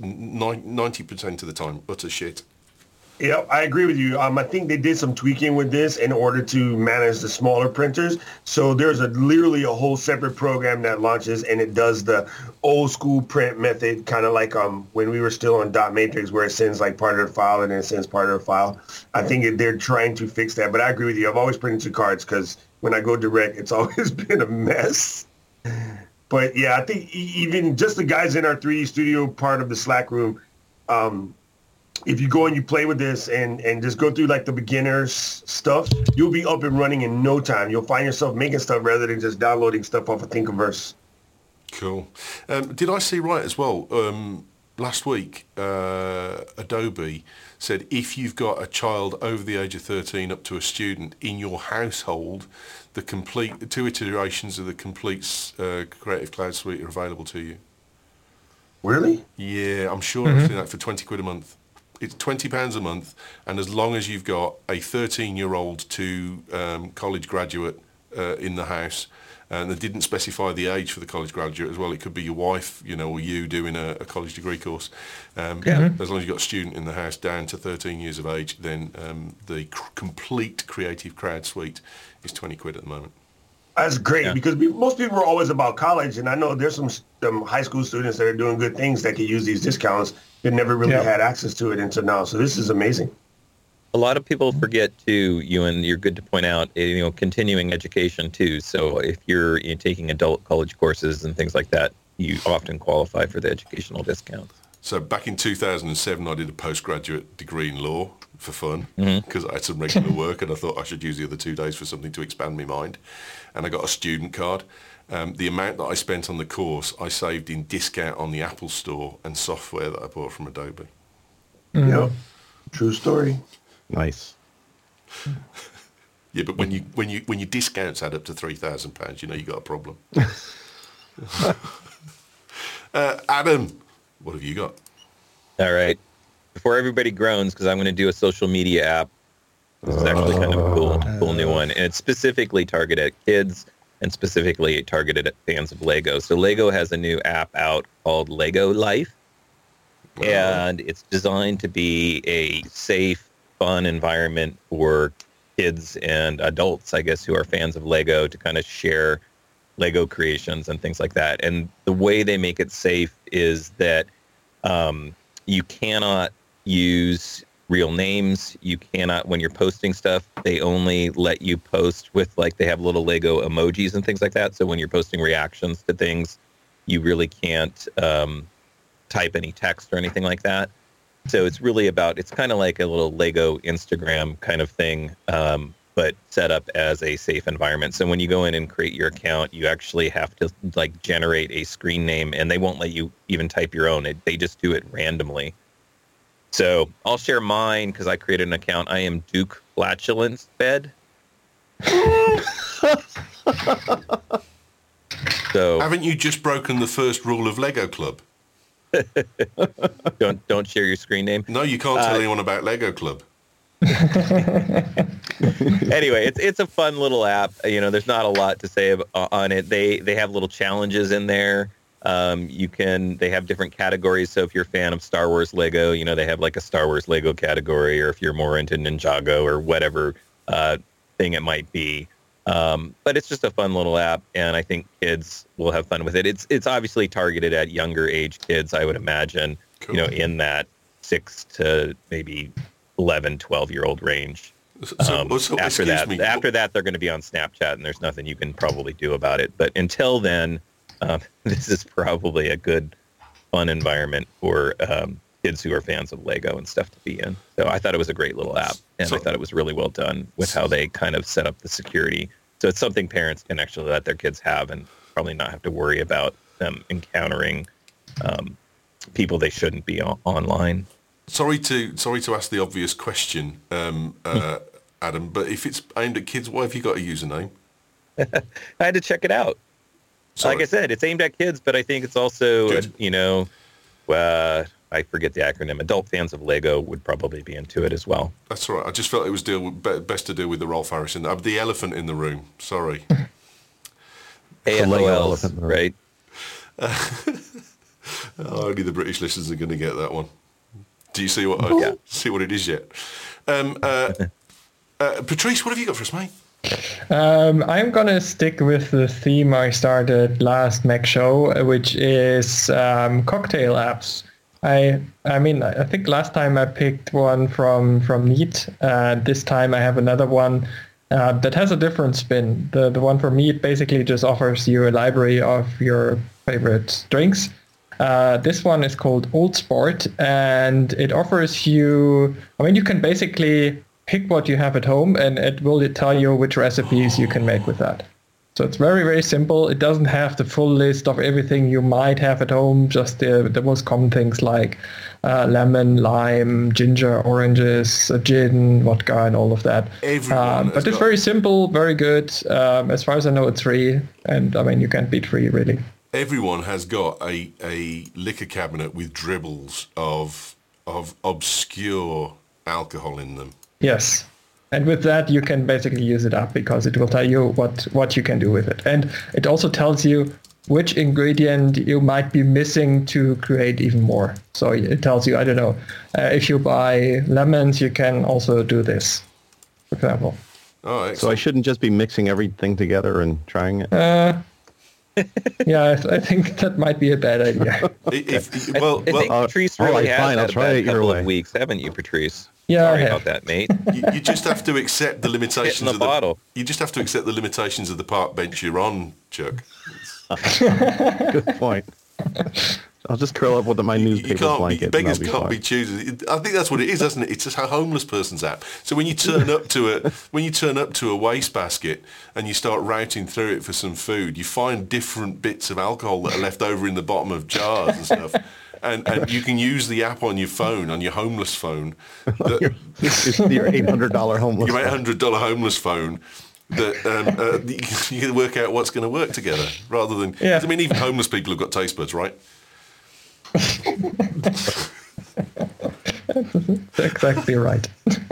90% of the time utter shit. Yeah, I agree with you. I think they did some tweaking with this in order to manage the smaller printers. So there's literally a whole separate program that launches, and it does the old school print method, kind of like when we were still on dot matrix, where it sends like part of the file and then it sends part of the file. I think they're trying to fix that, but I agree with you. I've always printed to cards, because when I go direct, it's always been a mess. But yeah, I think even just the guys in our 3D studio part of the Slack room, if you go and you play with this and just go through like the beginner's stuff, you'll be up and running in no time. You'll find yourself making stuff rather than just downloading stuff off of Thingiverse. Cool. Did I see right as well? Last week, Adobe said if you've got a child over the age of 13 up to a student in your household, the 2 iterations of the complete Creative Cloud Suite are available to you. Really? Yeah, I'm sure I've seen that for 20 quid a month. It's £20 a month, and as long as you've got a 13-year-old to college graduate in the house, and they didn't specify the age for the college graduate as well. It could be your wife, or you doing a college degree course. As long as you've got a student in the house down to 13 years of age, then the complete Creative Cloud Suite is 20 quid at the moment. That's great because most people are always about college, and I know there's some high school students that are doing good things that can use these discounts that never really had access to it until now. So this is amazing. A lot of people forget too, Ewan, you're good to point out, continuing education too. So if you're taking adult college courses and things like that, you often qualify for the educational discounts. So back in 2007, I did a postgraduate degree in law for fun because I had some regular work and I thought I should use the other 2 days for something to expand my mind. And I got a student card. The amount that I spent on the course, I saved in discount on the Apple Store and software that I bought from Adobe. Yep. True story. Nice. Yeah, but when your discounts add up to £3,000, you got a problem. Adam, what have you got? All right. Before everybody groans, because I'm going to do a social media app. This is actually kind of a cool new one. And it's specifically targeted at kids and specifically targeted at fans of Lego. So Lego has a new app out called Lego Life. And it's designed to be a safe, fun environment for kids and adults, I guess, who are fans of Lego to kind of share Lego creations and things like that. And the way they make it safe is that you cannot use real names. You cannot, when you're posting stuff, they only let you post with, they have little Lego emojis and things like that. So when you're posting reactions to things, you really can't type any text or anything like that. So it's really it's kind of like a little Lego Instagram kind of thing, but set up as a safe environment. So when you go in and create your account, you actually have to generate a screen name, and they won't let you even type your own. They just do it randomly. So I'll share mine because I created an account. I am Duke Flatulence Bed. So haven't you just broken the first rule of Lego Club? Don't share your screen name. No, you can't tell anyone about Lego Club. Anyway, it's a fun little app. There's not a lot to say on it. They have little challenges in there. They have different categories. So if you're a fan of Star Wars Lego, they have a Star Wars Lego category, or if you're more into Ninjago or whatever thing it might be. But it's just a fun little app, and I think kids will have fun with it. It's obviously targeted at younger age kids, I would imagine, cool. In that 6 to maybe 11, 12-year-old range. After that, they're going to be on Snapchat, and there's nothing you can probably do about it. But until then, this is probably a good, fun environment for kids who are fans of Lego and stuff to be in. So I thought it was a great little app, and I thought it was really well done with how they kind of set up the security. So it's something parents can actually let their kids have and probably not have to worry about them encountering people they shouldn't be online. Sorry to ask the obvious question, Adam, but if it's aimed at kids, why have you got a username? I had to check it out. Sorry. Like I said, it's aimed at kids, but I think it's also, I forget the acronym. Adult fans of Lego would probably be into it as well. That's all right. I just felt it was best to deal with the Rolf Harrison. The elephant in the room. Sorry. AFOLs, right? Only the British listeners are going to get that one. Do you see what see what it is yet? Patrice, what have you got for us, mate? I'm going to stick with the theme I started last Mac show, which is cocktail apps. I think last time I picked one from Neat. This time I have another one that has a different spin. The one from Neat basically just offers you a library of your favorite drinks. This one is called Old Sport, and it offers you, you can basically pick what you have at home, and it will tell you which recipes you can make with that. So it's very, very simple. It doesn't have the full list of everything you might have at home, just the most common things like lemon, lime, ginger, oranges, gin, vodka, and all of that. But it's very simple, very good. As far as I know, it's free. And I mean, you can't beat free, really. Everyone has got a liquor cabinet with dribbles of obscure alcohol in them. Yes. And with that, you can basically use it up because it will tell you what you can do with it. And it also tells you which ingredient you might be missing to create even more. So it tells you, I don't know, if you buy lemons, you can also do this, for example. Oh, so I shouldn't just be mixing everything together and trying it? Yeah, I think that might be a bad idea. I think Patrice really has had a bad couple of weeks, haven't you, Patrice? Yeah, sorry about that, mate. You just have to accept the limitations of the bottle. You just have to accept the limitations of the park bench you're on, Chuck. Good point. I'll just curl up with my newspaper blanket. Beggars can't be choosers. I think that's what it is, isn't it? It's just a homeless person's app. So when you turn up to a wastebasket and you start routing through it for some food, you find different bits of alcohol that are left over in the bottom of jars and stuff. And you can use the app on your phone, on your homeless phone. This is your $800 homeless phone. Your $800 homeless phone. That you can work out what's going to work together, rather than. Yeah. I mean, even homeless people have got taste buds, right? That's exactly right.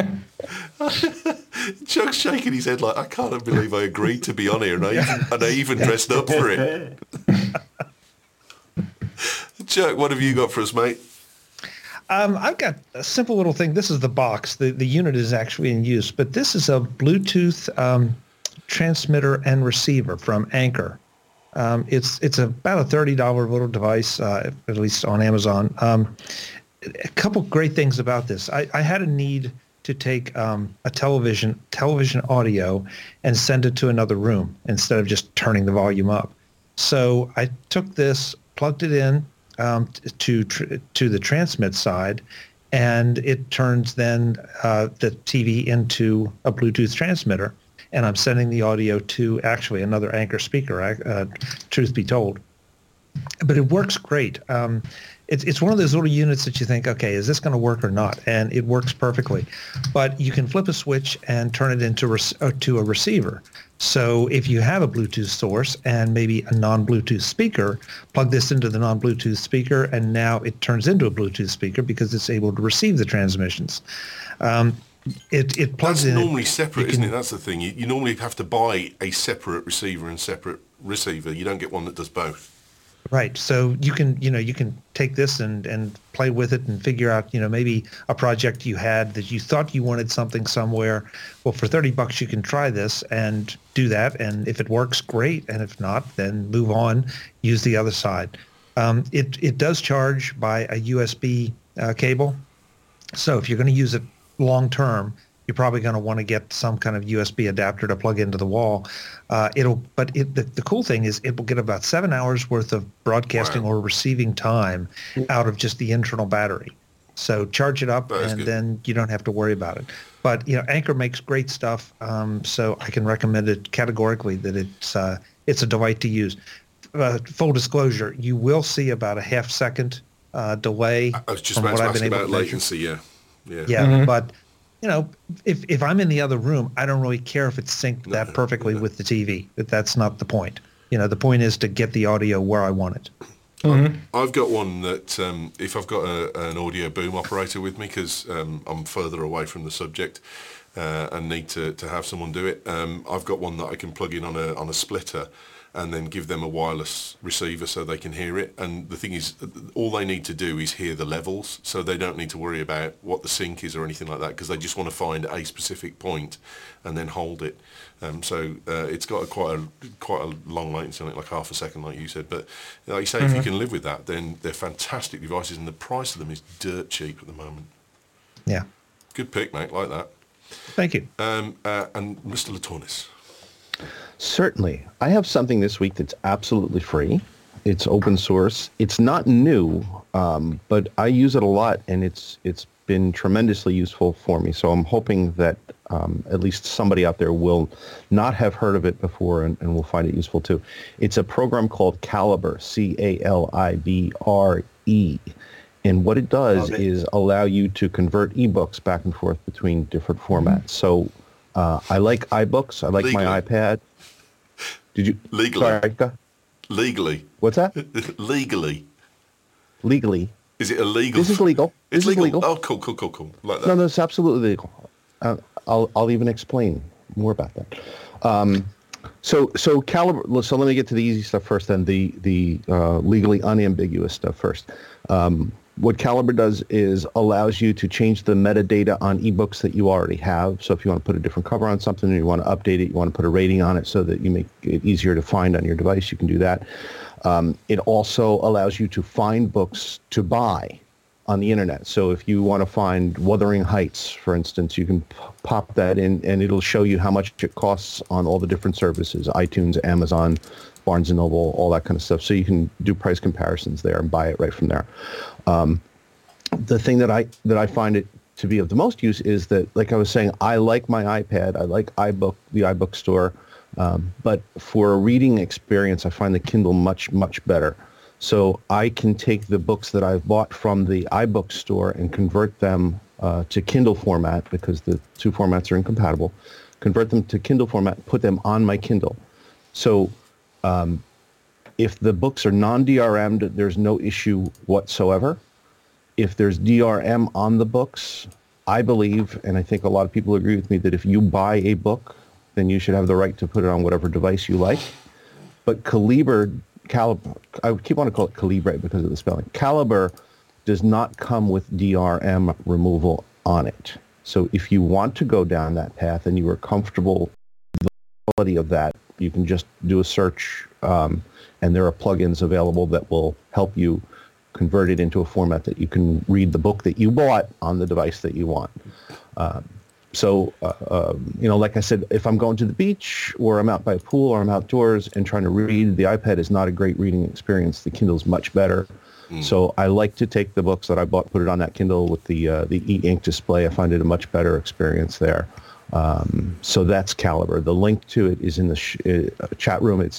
Chuck's shaking his head like, I can't believe I agreed to be on here, and I even dressed up for it. Chuck, what have you got for us, mate? I've got a simple little thing. This is the box. The unit is actually in use, but this is a Bluetooth transmitter and receiver from Anker. It's about a $30 little device, at least on Amazon. A couple great things about this. I had a need to take a television audio and send it to another room instead of just turning the volume up. So I took this, plugged it in to the transmit side, and it turns then the TV into a Bluetooth transmitter, and I'm sending the audio to actually another Anker speaker, truth be told. But it works great. It's one of those little units that you think, okay, is this going to work or not? And it works perfectly. But you can flip a switch and turn it into to a receiver. So if you have a Bluetooth source and maybe a non-Bluetooth speaker, plug this into the non-Bluetooth speaker, and now it turns into a Bluetooth speaker because it's able to receive the transmissions. It plugs in. That's normally separate, isn't it? That's the thing. You normally have to buy a separate receiver and separate receiver. You don't get one that does both. Right. So you can take this and play with it and figure out, maybe a project you had that you thought you wanted something somewhere. Well, for $30 you can try this and do that. And if it works, great. And if not, then move on, use the other side. It does charge by a USB cable. So if you're going to use it long term, you're probably going to want to get some kind of USB adapter to plug into the wall. The cool thing is it will get about 7 hours worth of broadcasting or receiving time out of just the internal battery. So charge it up, and then you don't have to worry about it. But Anker makes great stuff, so I can recommend it categorically that it's a delight to use. Full disclosure, you will see about a half-second delay. I was just about to ask about latency. Yeah. Mm-hmm. But if I'm in the other room, I don't really care if it's synced that perfectly with the TV. That's not the point. The point is to get the audio where I want it. Mm-hmm. I've got one that if I've got an audio boom operator with me, because I'm further away from the subject and need to have someone do it, I've got one that I can plug in on a splitter and then give them a wireless receiver so they can hear it. And the thing is, all they need to do is hear the levels, so they don't need to worry about what the sync is or anything like that, because they just want to find a specific point and then hold it. So it's got quite a long latency on it, like half a second, like you said. But like you say, if you can live with that, then they're fantastic devices, and the price of them is dirt cheap at the moment. Yeah. Good pick, mate. Like that. Thank you. And Mr. Latournis. Certainly. I have something this week that's absolutely free. It's open source. It's not new, but I use it a lot, and it's been tremendously useful for me. So I'm hoping that at least somebody out there will not have heard of it before and will find it useful too. It's a program called Calibre, Calibre. And what it does is allow you to convert ebooks back and forth between different formats. So I like iBooks. I like Legally. my iPad. Did you? Legally. Sorry, go. Legally. What's that? Legally. Legally. Is it illegal? This is legal. It's This is legal. legal. Oh, cool. Like that. No, it's absolutely legal. I'll even explain more about that. So Calibre. So let me get to the easy stuff first, then the legally unambiguous stuff first. What Calibre does is allows you to change the metadata on ebooks that you already have. So if you want to put a different cover on something, or you want to update it, you want to put a rating on it so that you make it easier to find on your device, you can do that. It also allows you to find books to buy on the internet. So if you want to find Wuthering Heights, for instance, you can pop that in and it'll show you how much it costs on all the different services, iTunes, Amazon, Barnes & Noble, all that kind of stuff. So you can do price comparisons there and buy it right from there. The thing that I find it to be of the most use is that, like I was saying, I like my iPad. I like iBook, the iBook store. But for a reading experience, I find the Kindle much, much better. So I can take the books that I've bought from the iBook store and convert them to Kindle format, because the two formats are incompatible, convert them to Kindle format, put them on my Kindle. So if the books are non-DRM'd, there's no issue whatsoever. If there's DRM on the books, I believe, and I think a lot of people agree with me, that if you buy a book, then you should have the right to put it on whatever device you like. But Calibre, I keep wanting to call it Calibre because of the spelling. Calibre does not come with DRM removal on it. So if you want to go down that path and you are comfortable with the quality of that, you can just do a search, and there are plugins available that will help you convert it into a format that you can read the book that you bought on the device that you want. Like I said, if I'm going to the beach or I'm out by a pool or I'm outdoors and trying to read, the iPad is not a great reading experience. The Kindle's much better. So I like to take the books that I bought, put it on that Kindle with the e-ink display. I find it a much better experience there. So that's Calibre. The link to it is in the chat room. It's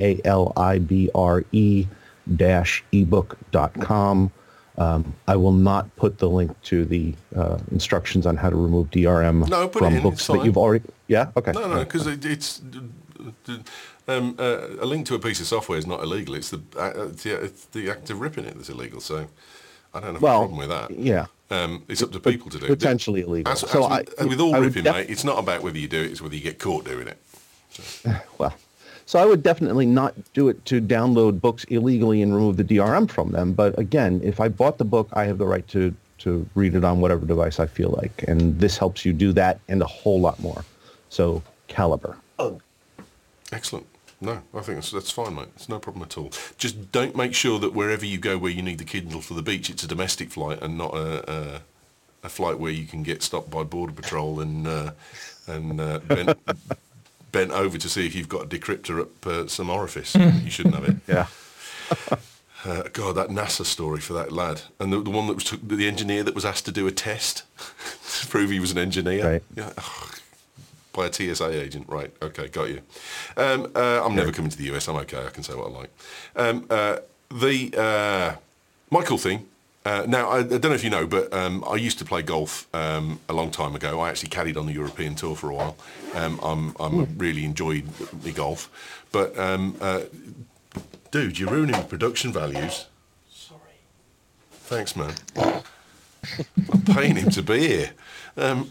calibre-ebook.com. I will not put the link to the instructions on how to remove DRM from books that you've already... Yeah? Okay. No, because it's... a link to a piece of software is not illegal. It's the act of ripping it that's illegal. So I don't have a problem with that. Yeah. It's up to people to do. Potentially illegal. With all ripping, mate, it's not about whether you do it, it's whether you get caught doing it. So. So I would definitely not do it to download books illegally and remove the DRM from them. But again, if I bought the book, I have the right to read it on whatever device I feel like. And this helps you do that and a whole lot more. So Calibre. Oh. Excellent. No, I think that's fine, mate. It's no problem at all. Just don't make sure that wherever you go where you need the Kindle for the beach, it's a domestic flight and not a flight where you can get stopped by Border Patrol and bent over to see if you've got a decryptor up some orifice. You shouldn't have it. Yeah. God, that NASA story for that lad. And the one that was the engineer that was asked to do a test to prove he was an engineer. Right. Yeah. By a TSA agent. Right. Okay, got you. I'm never coming to the US. I'm okay. I can say what I like. My cool thing. Now, I don't know if you know, but I used to play golf a long time ago. I actually carried on the European tour for a while. Really enjoyed the golf. But, dude, you're ruining the production values. Sorry. Thanks, man. I'm paying him to be here. I'm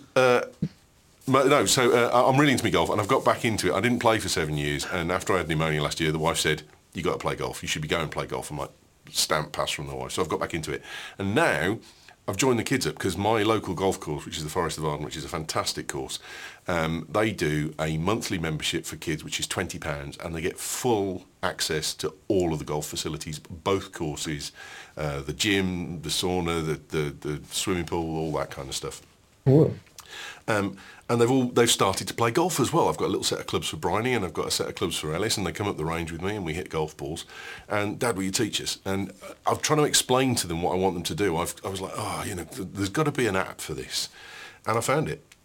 really into my golf, and I've got back into it. I didn't play for 7 years, and after I had pneumonia last year, the wife said, you got to play golf. You should be going and play golf. I'm like, stamp pass from the wife. So I've got back into it. And now I've joined the kids up because my local golf course, which is the Forest of Arden, which is a fantastic course, they do a monthly membership for kids, which is £20, and they get full access to all of the golf facilities, both courses, the gym, the sauna, the swimming pool, all that kind of stuff. Cool. And they've started to play golf as well. I've got a little set of clubs for Bryony and I've got a set of clubs for Ellis, and they come up the range with me and we hit golf balls. And Dad, will you teach us? And I'm trying to explain to them what I want them to do. I was like, there's got to be an app for this. And I found it.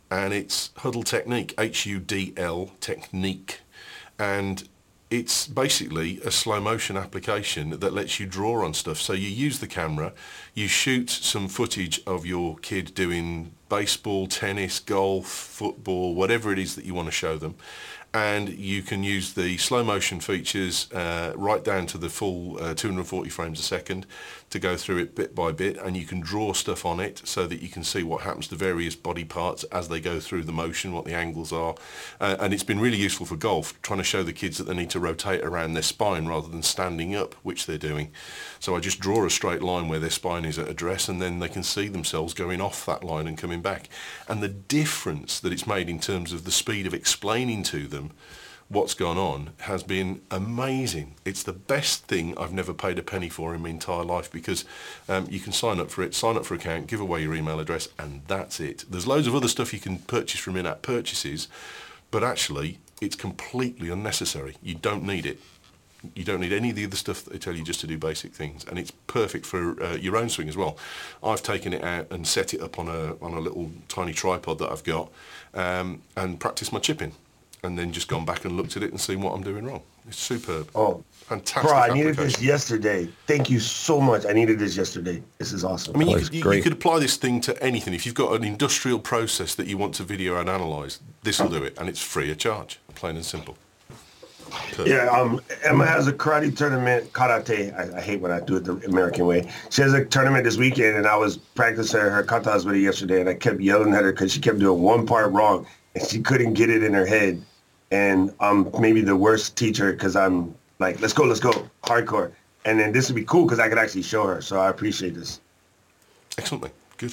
and it's Huddle Technique, HUDL Technique. And it's basically a slow motion application that lets you draw on stuff. So you use the camera, you shoot some footage of your kid doing baseball, tennis, golf, football, whatever it is that you want to show them. And you can use the slow motion features right down to the full 240 frames a second to go through it bit by bit, and you can draw stuff on it so that you can see what happens to various body parts as they go through the motion, what the angles are. And it's been really useful for golf, trying to show the kids that they need to rotate around their spine rather than standing up, which they're doing. So I just draw a straight line where their spine is at address, and then they can see themselves going off that line and coming back. And the difference that it's made in terms of the speed of explaining to them what's gone on has been amazing. It's the best thing I've never paid a penny for in my entire life, because you can sign up for it, sign up for an account, give away your email address, and that's it. There's loads of other stuff you can purchase from in-app purchases, but actually it's completely unnecessary. You don't need it. You don't need any of the other stuff that they tell you just to do basic things, and it's perfect for your own swing as well. I've taken it out and set it up on a little tiny tripod that I've got and practiced my chipping, and then just gone back and looked at it and seen what I'm doing wrong. It's superb. Oh, fantastic. Bro, I needed this yesterday. Thank you so much. I needed this yesterday. This is awesome. I mean, you could apply this thing to anything. If you've got an industrial process that you want to video and analyse, this will do it, and it's free of charge, plain and simple. Perfect. Yeah, Emma has a karate tournament, karate. I hate when I do it the American way. She has a tournament this weekend, and I was practicing her katas with her yesterday, and I kept yelling at her because she kept doing one part wrong, and she couldn't get it in her head. And I'm maybe the worst teacher because I'm like, let's go, hardcore. And then this would be cool because I could actually show her. So I appreciate this. Excellent, mate. Good.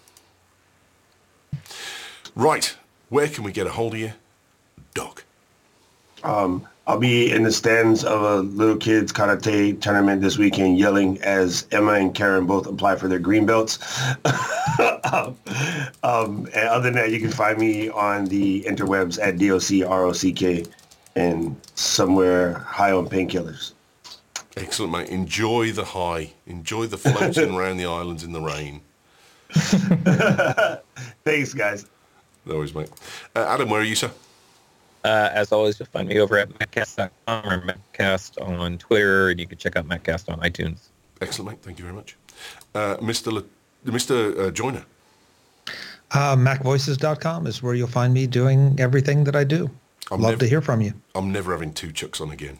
Right. Where can we get a hold of you, Doc? I'll be in the stands of a little kids karate tournament this weekend yelling as Emma and Karen both apply for their green belts. And other than that, you can find me on the interwebs at DOCROCK and somewhere high on painkillers. Excellent, mate. Enjoy the high. Enjoy the floating around the islands in the rain. Thanks, guys. No worries, mate. Adam, where are you, sir? As always, you'll find me over at MacCast.com or MacCast on Twitter, and you can check out MacCast on iTunes. Excellent, mate. Thank you very much. Mr. Joyner. MacVoices.com is where you'll find me doing everything that I do. Love to hear from you. I'm never having two Chucks on again.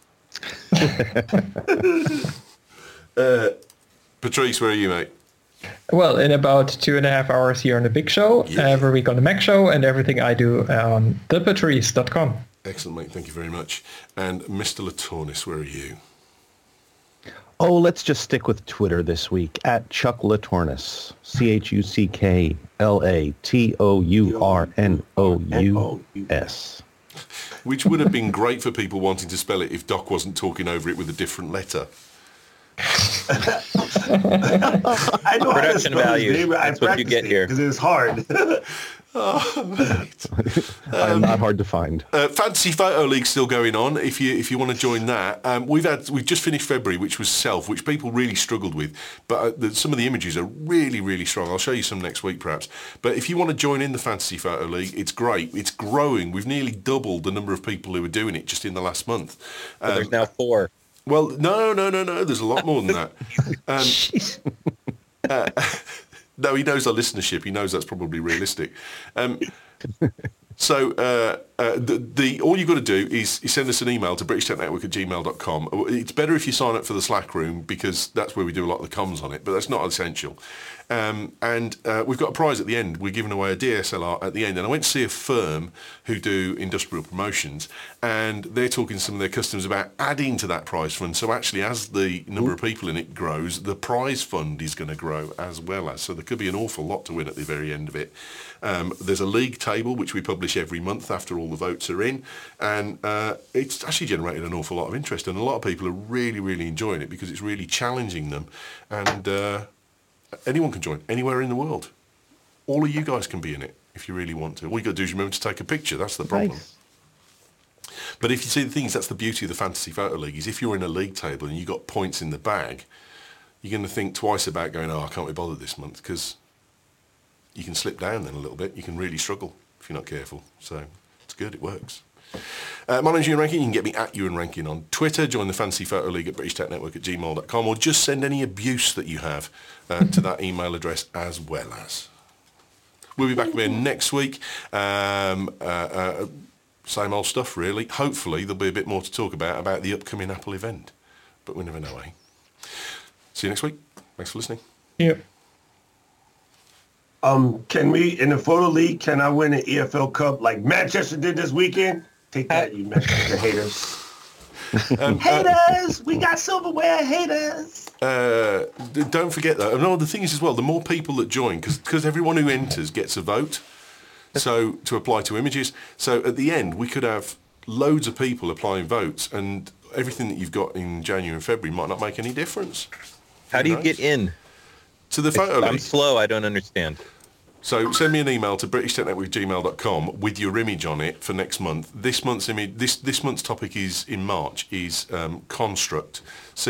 Patrice, where are you, mate? Well, in about 2.5 hours here on The Big Show, every week on The Mac Show, and everything I do on thepatrice.com. Excellent, mate. Thank you very much. And Mr. Latornis, where are you? Oh, let's just stick with Twitter this week, at Chuck Latornis, ChuckLatornous. Which would have been great for people wanting to spell it if Doc wasn't talking over it with a different letter. I know production value. That's what you get here. Because it's hard. I'm not hard to find. Fantasy Photo League still going on. If you want to join that, we've just finished February, which was Self, which people really struggled with. But some of the images are really, really strong. I'll show you some next week, perhaps. But if you want to join in the Fantasy Photo League, it's great. It's growing. We've nearly doubled the number of people who are doing it just in the last month. There's now 4. Well, no. There's a lot more than that. No, he knows our listenership. He knows that's probably realistic. So all you've got to do is send us an email to britishtechnetwork@gmail.com. It's better if you sign up for the Slack room because that's where we do a lot of the comms on it, but that's not essential. And we've got a prize at the end. We're giving away a DSLR at the end. And I went to see a firm who do industrial promotions, and they're talking to some of their customers about adding to that prize fund. So actually, as the number of people in it grows, the prize fund is going to grow as well as. So there could be an awful lot to win at the very end of it. There's a league table, which we publish every month after all the votes are in. And it's actually generated an awful lot of interest. And a lot of people are really, really enjoying it because it's really challenging them. And anyone can join, anywhere in the world. All of you guys can be in it if you really want to. All you got to do is remember to take a picture. That's the problem. Nice. But if you see the thing is, that's the beauty of the Fantasy Photo League, is if you're in a league table and you've got points in the bag, you're going to think twice about going, I can't be bothered this month, because you can slip down then a little bit. You can really struggle if you're not careful. So it's good. It works. My name's Ewan Rankin. You can get me at Ewan Rankin on Twitter. Join the Fancy Photo League at BritishTechNetwork@gmail.com, or just send any abuse that you have to that email address as well as. We'll be back again next week. Same old stuff, really. Hopefully there'll be a bit more to talk about the upcoming Apple event. But we never know, eh? See you next week. Thanks for listening. Yep. Can we, in the Photo League, can I win an EFL Cup like Manchester did this weekend? Take that, you Manchester haters. Haters! We got silverware, haters! Don't forget that. No, the thing is as well, the more people that join, because everyone who enters gets a vote, so to apply to images. So at the end, we could have loads of people applying votes, and everything that you've got in January and February might not make any difference. How do you get in? To the Photo League. I'm slow. I don't understand. So send me an email to BritishTechNetwork@gmail.com with your image on it for next month. This month's image, this month's topic is in March is construct,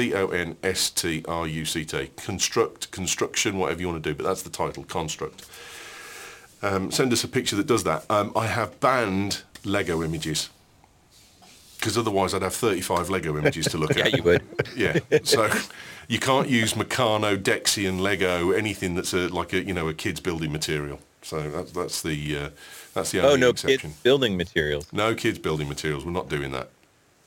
CONSTRUCT, construction, whatever you want to do, but that's the title, construct. Send us a picture that does that. I have banned Lego images, because otherwise I'd have 35 Lego images to look at. Yeah, you would. Yeah, so you can't use Meccano, Dexian, Lego, anything that's a kid's building material. So that's the only no exception. kids building materials. No kids building materials. We're not doing that.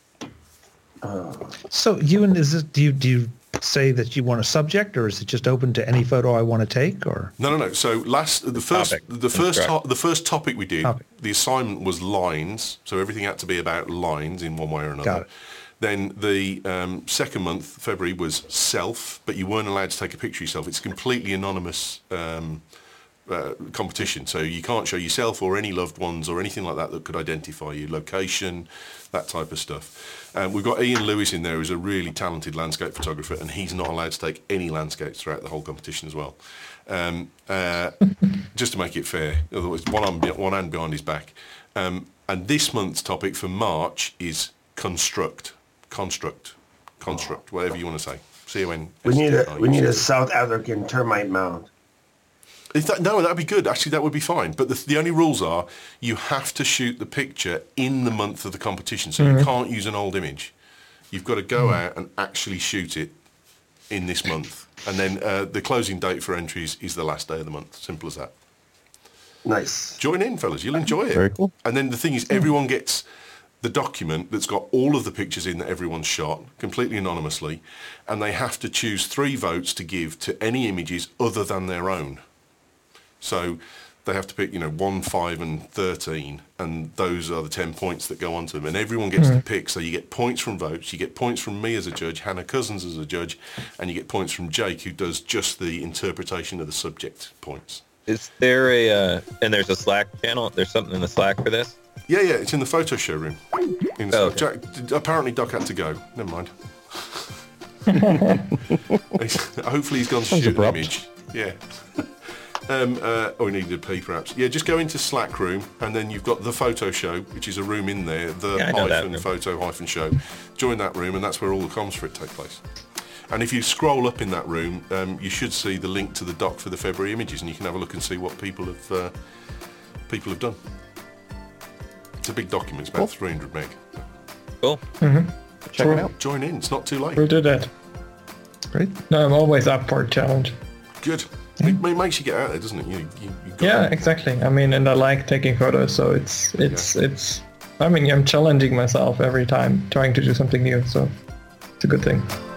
So, Ewan, do you say that you want a subject, or is it just open to any photo I want to take, or? No. So the first topic we did, the assignment was lines. So everything had to be about lines in one way or another. Got it. Then the second month, February, was self, but you weren't allowed to take a picture of yourself. It's a completely anonymous competition, so you can't show yourself or any loved ones or anything like that could identify you, location, that type of stuff. We've got Ian Lewis in there, who's a really talented landscape photographer, and he's not allowed to take any landscapes throughout the whole competition as well, just to make it fair. Otherwise, one hand behind his back. And this month's topic for March is construct, whatever you want to say. CON. We need a South African termite mound. That'd be good. Actually, that would be fine. But the only rules are you have to shoot the picture in the month of the competition. So you can't use an old image. You've got to go out and actually shoot it in this month. And then the closing date for entries is the last day of the month. Simple as that. Nice. Join in, fellas. You'll enjoy it. Very cool. And then the thing is, everyone gets the document that's got all of the pictures in that everyone's shot, completely anonymously, and they have to choose 3 votes to give to any images other than their own. So they have to pick, 1, 5 and 13, and those are the 10 points that go on to them. And everyone gets to pick, so you get points from votes, you get points from me as a judge, Hannah Cousins as a judge, and you get points from Jake, who does just the interpretation of the subject points. Is there and there's a Slack channel? There's something in the Slack for this? Yeah, it's in the photo showroom. Okay. Jack, apparently Doc had to go. Never mind. Hopefully he's gone to shoot an image. Yeah. We needed a pee perhaps. Yeah, just go into Slack room, and then you've got the photo show, which is a room in there, photo show. Join that room, and that's where all the comms for it take place. And if you scroll up in that room, you should see the link to the doc for the February images, and you can have a look and see what people have done. It's a big document. It's about 300 meg. Cool. Check it out. Join in. It's not too late. We'll do that. Great. No, I'm always up for a challenge. Good. It makes you get out there, doesn't it? You Exactly. I mean, and I like taking photos, so it's. I mean, I'm challenging myself every time, trying to do something new, so it's a good thing.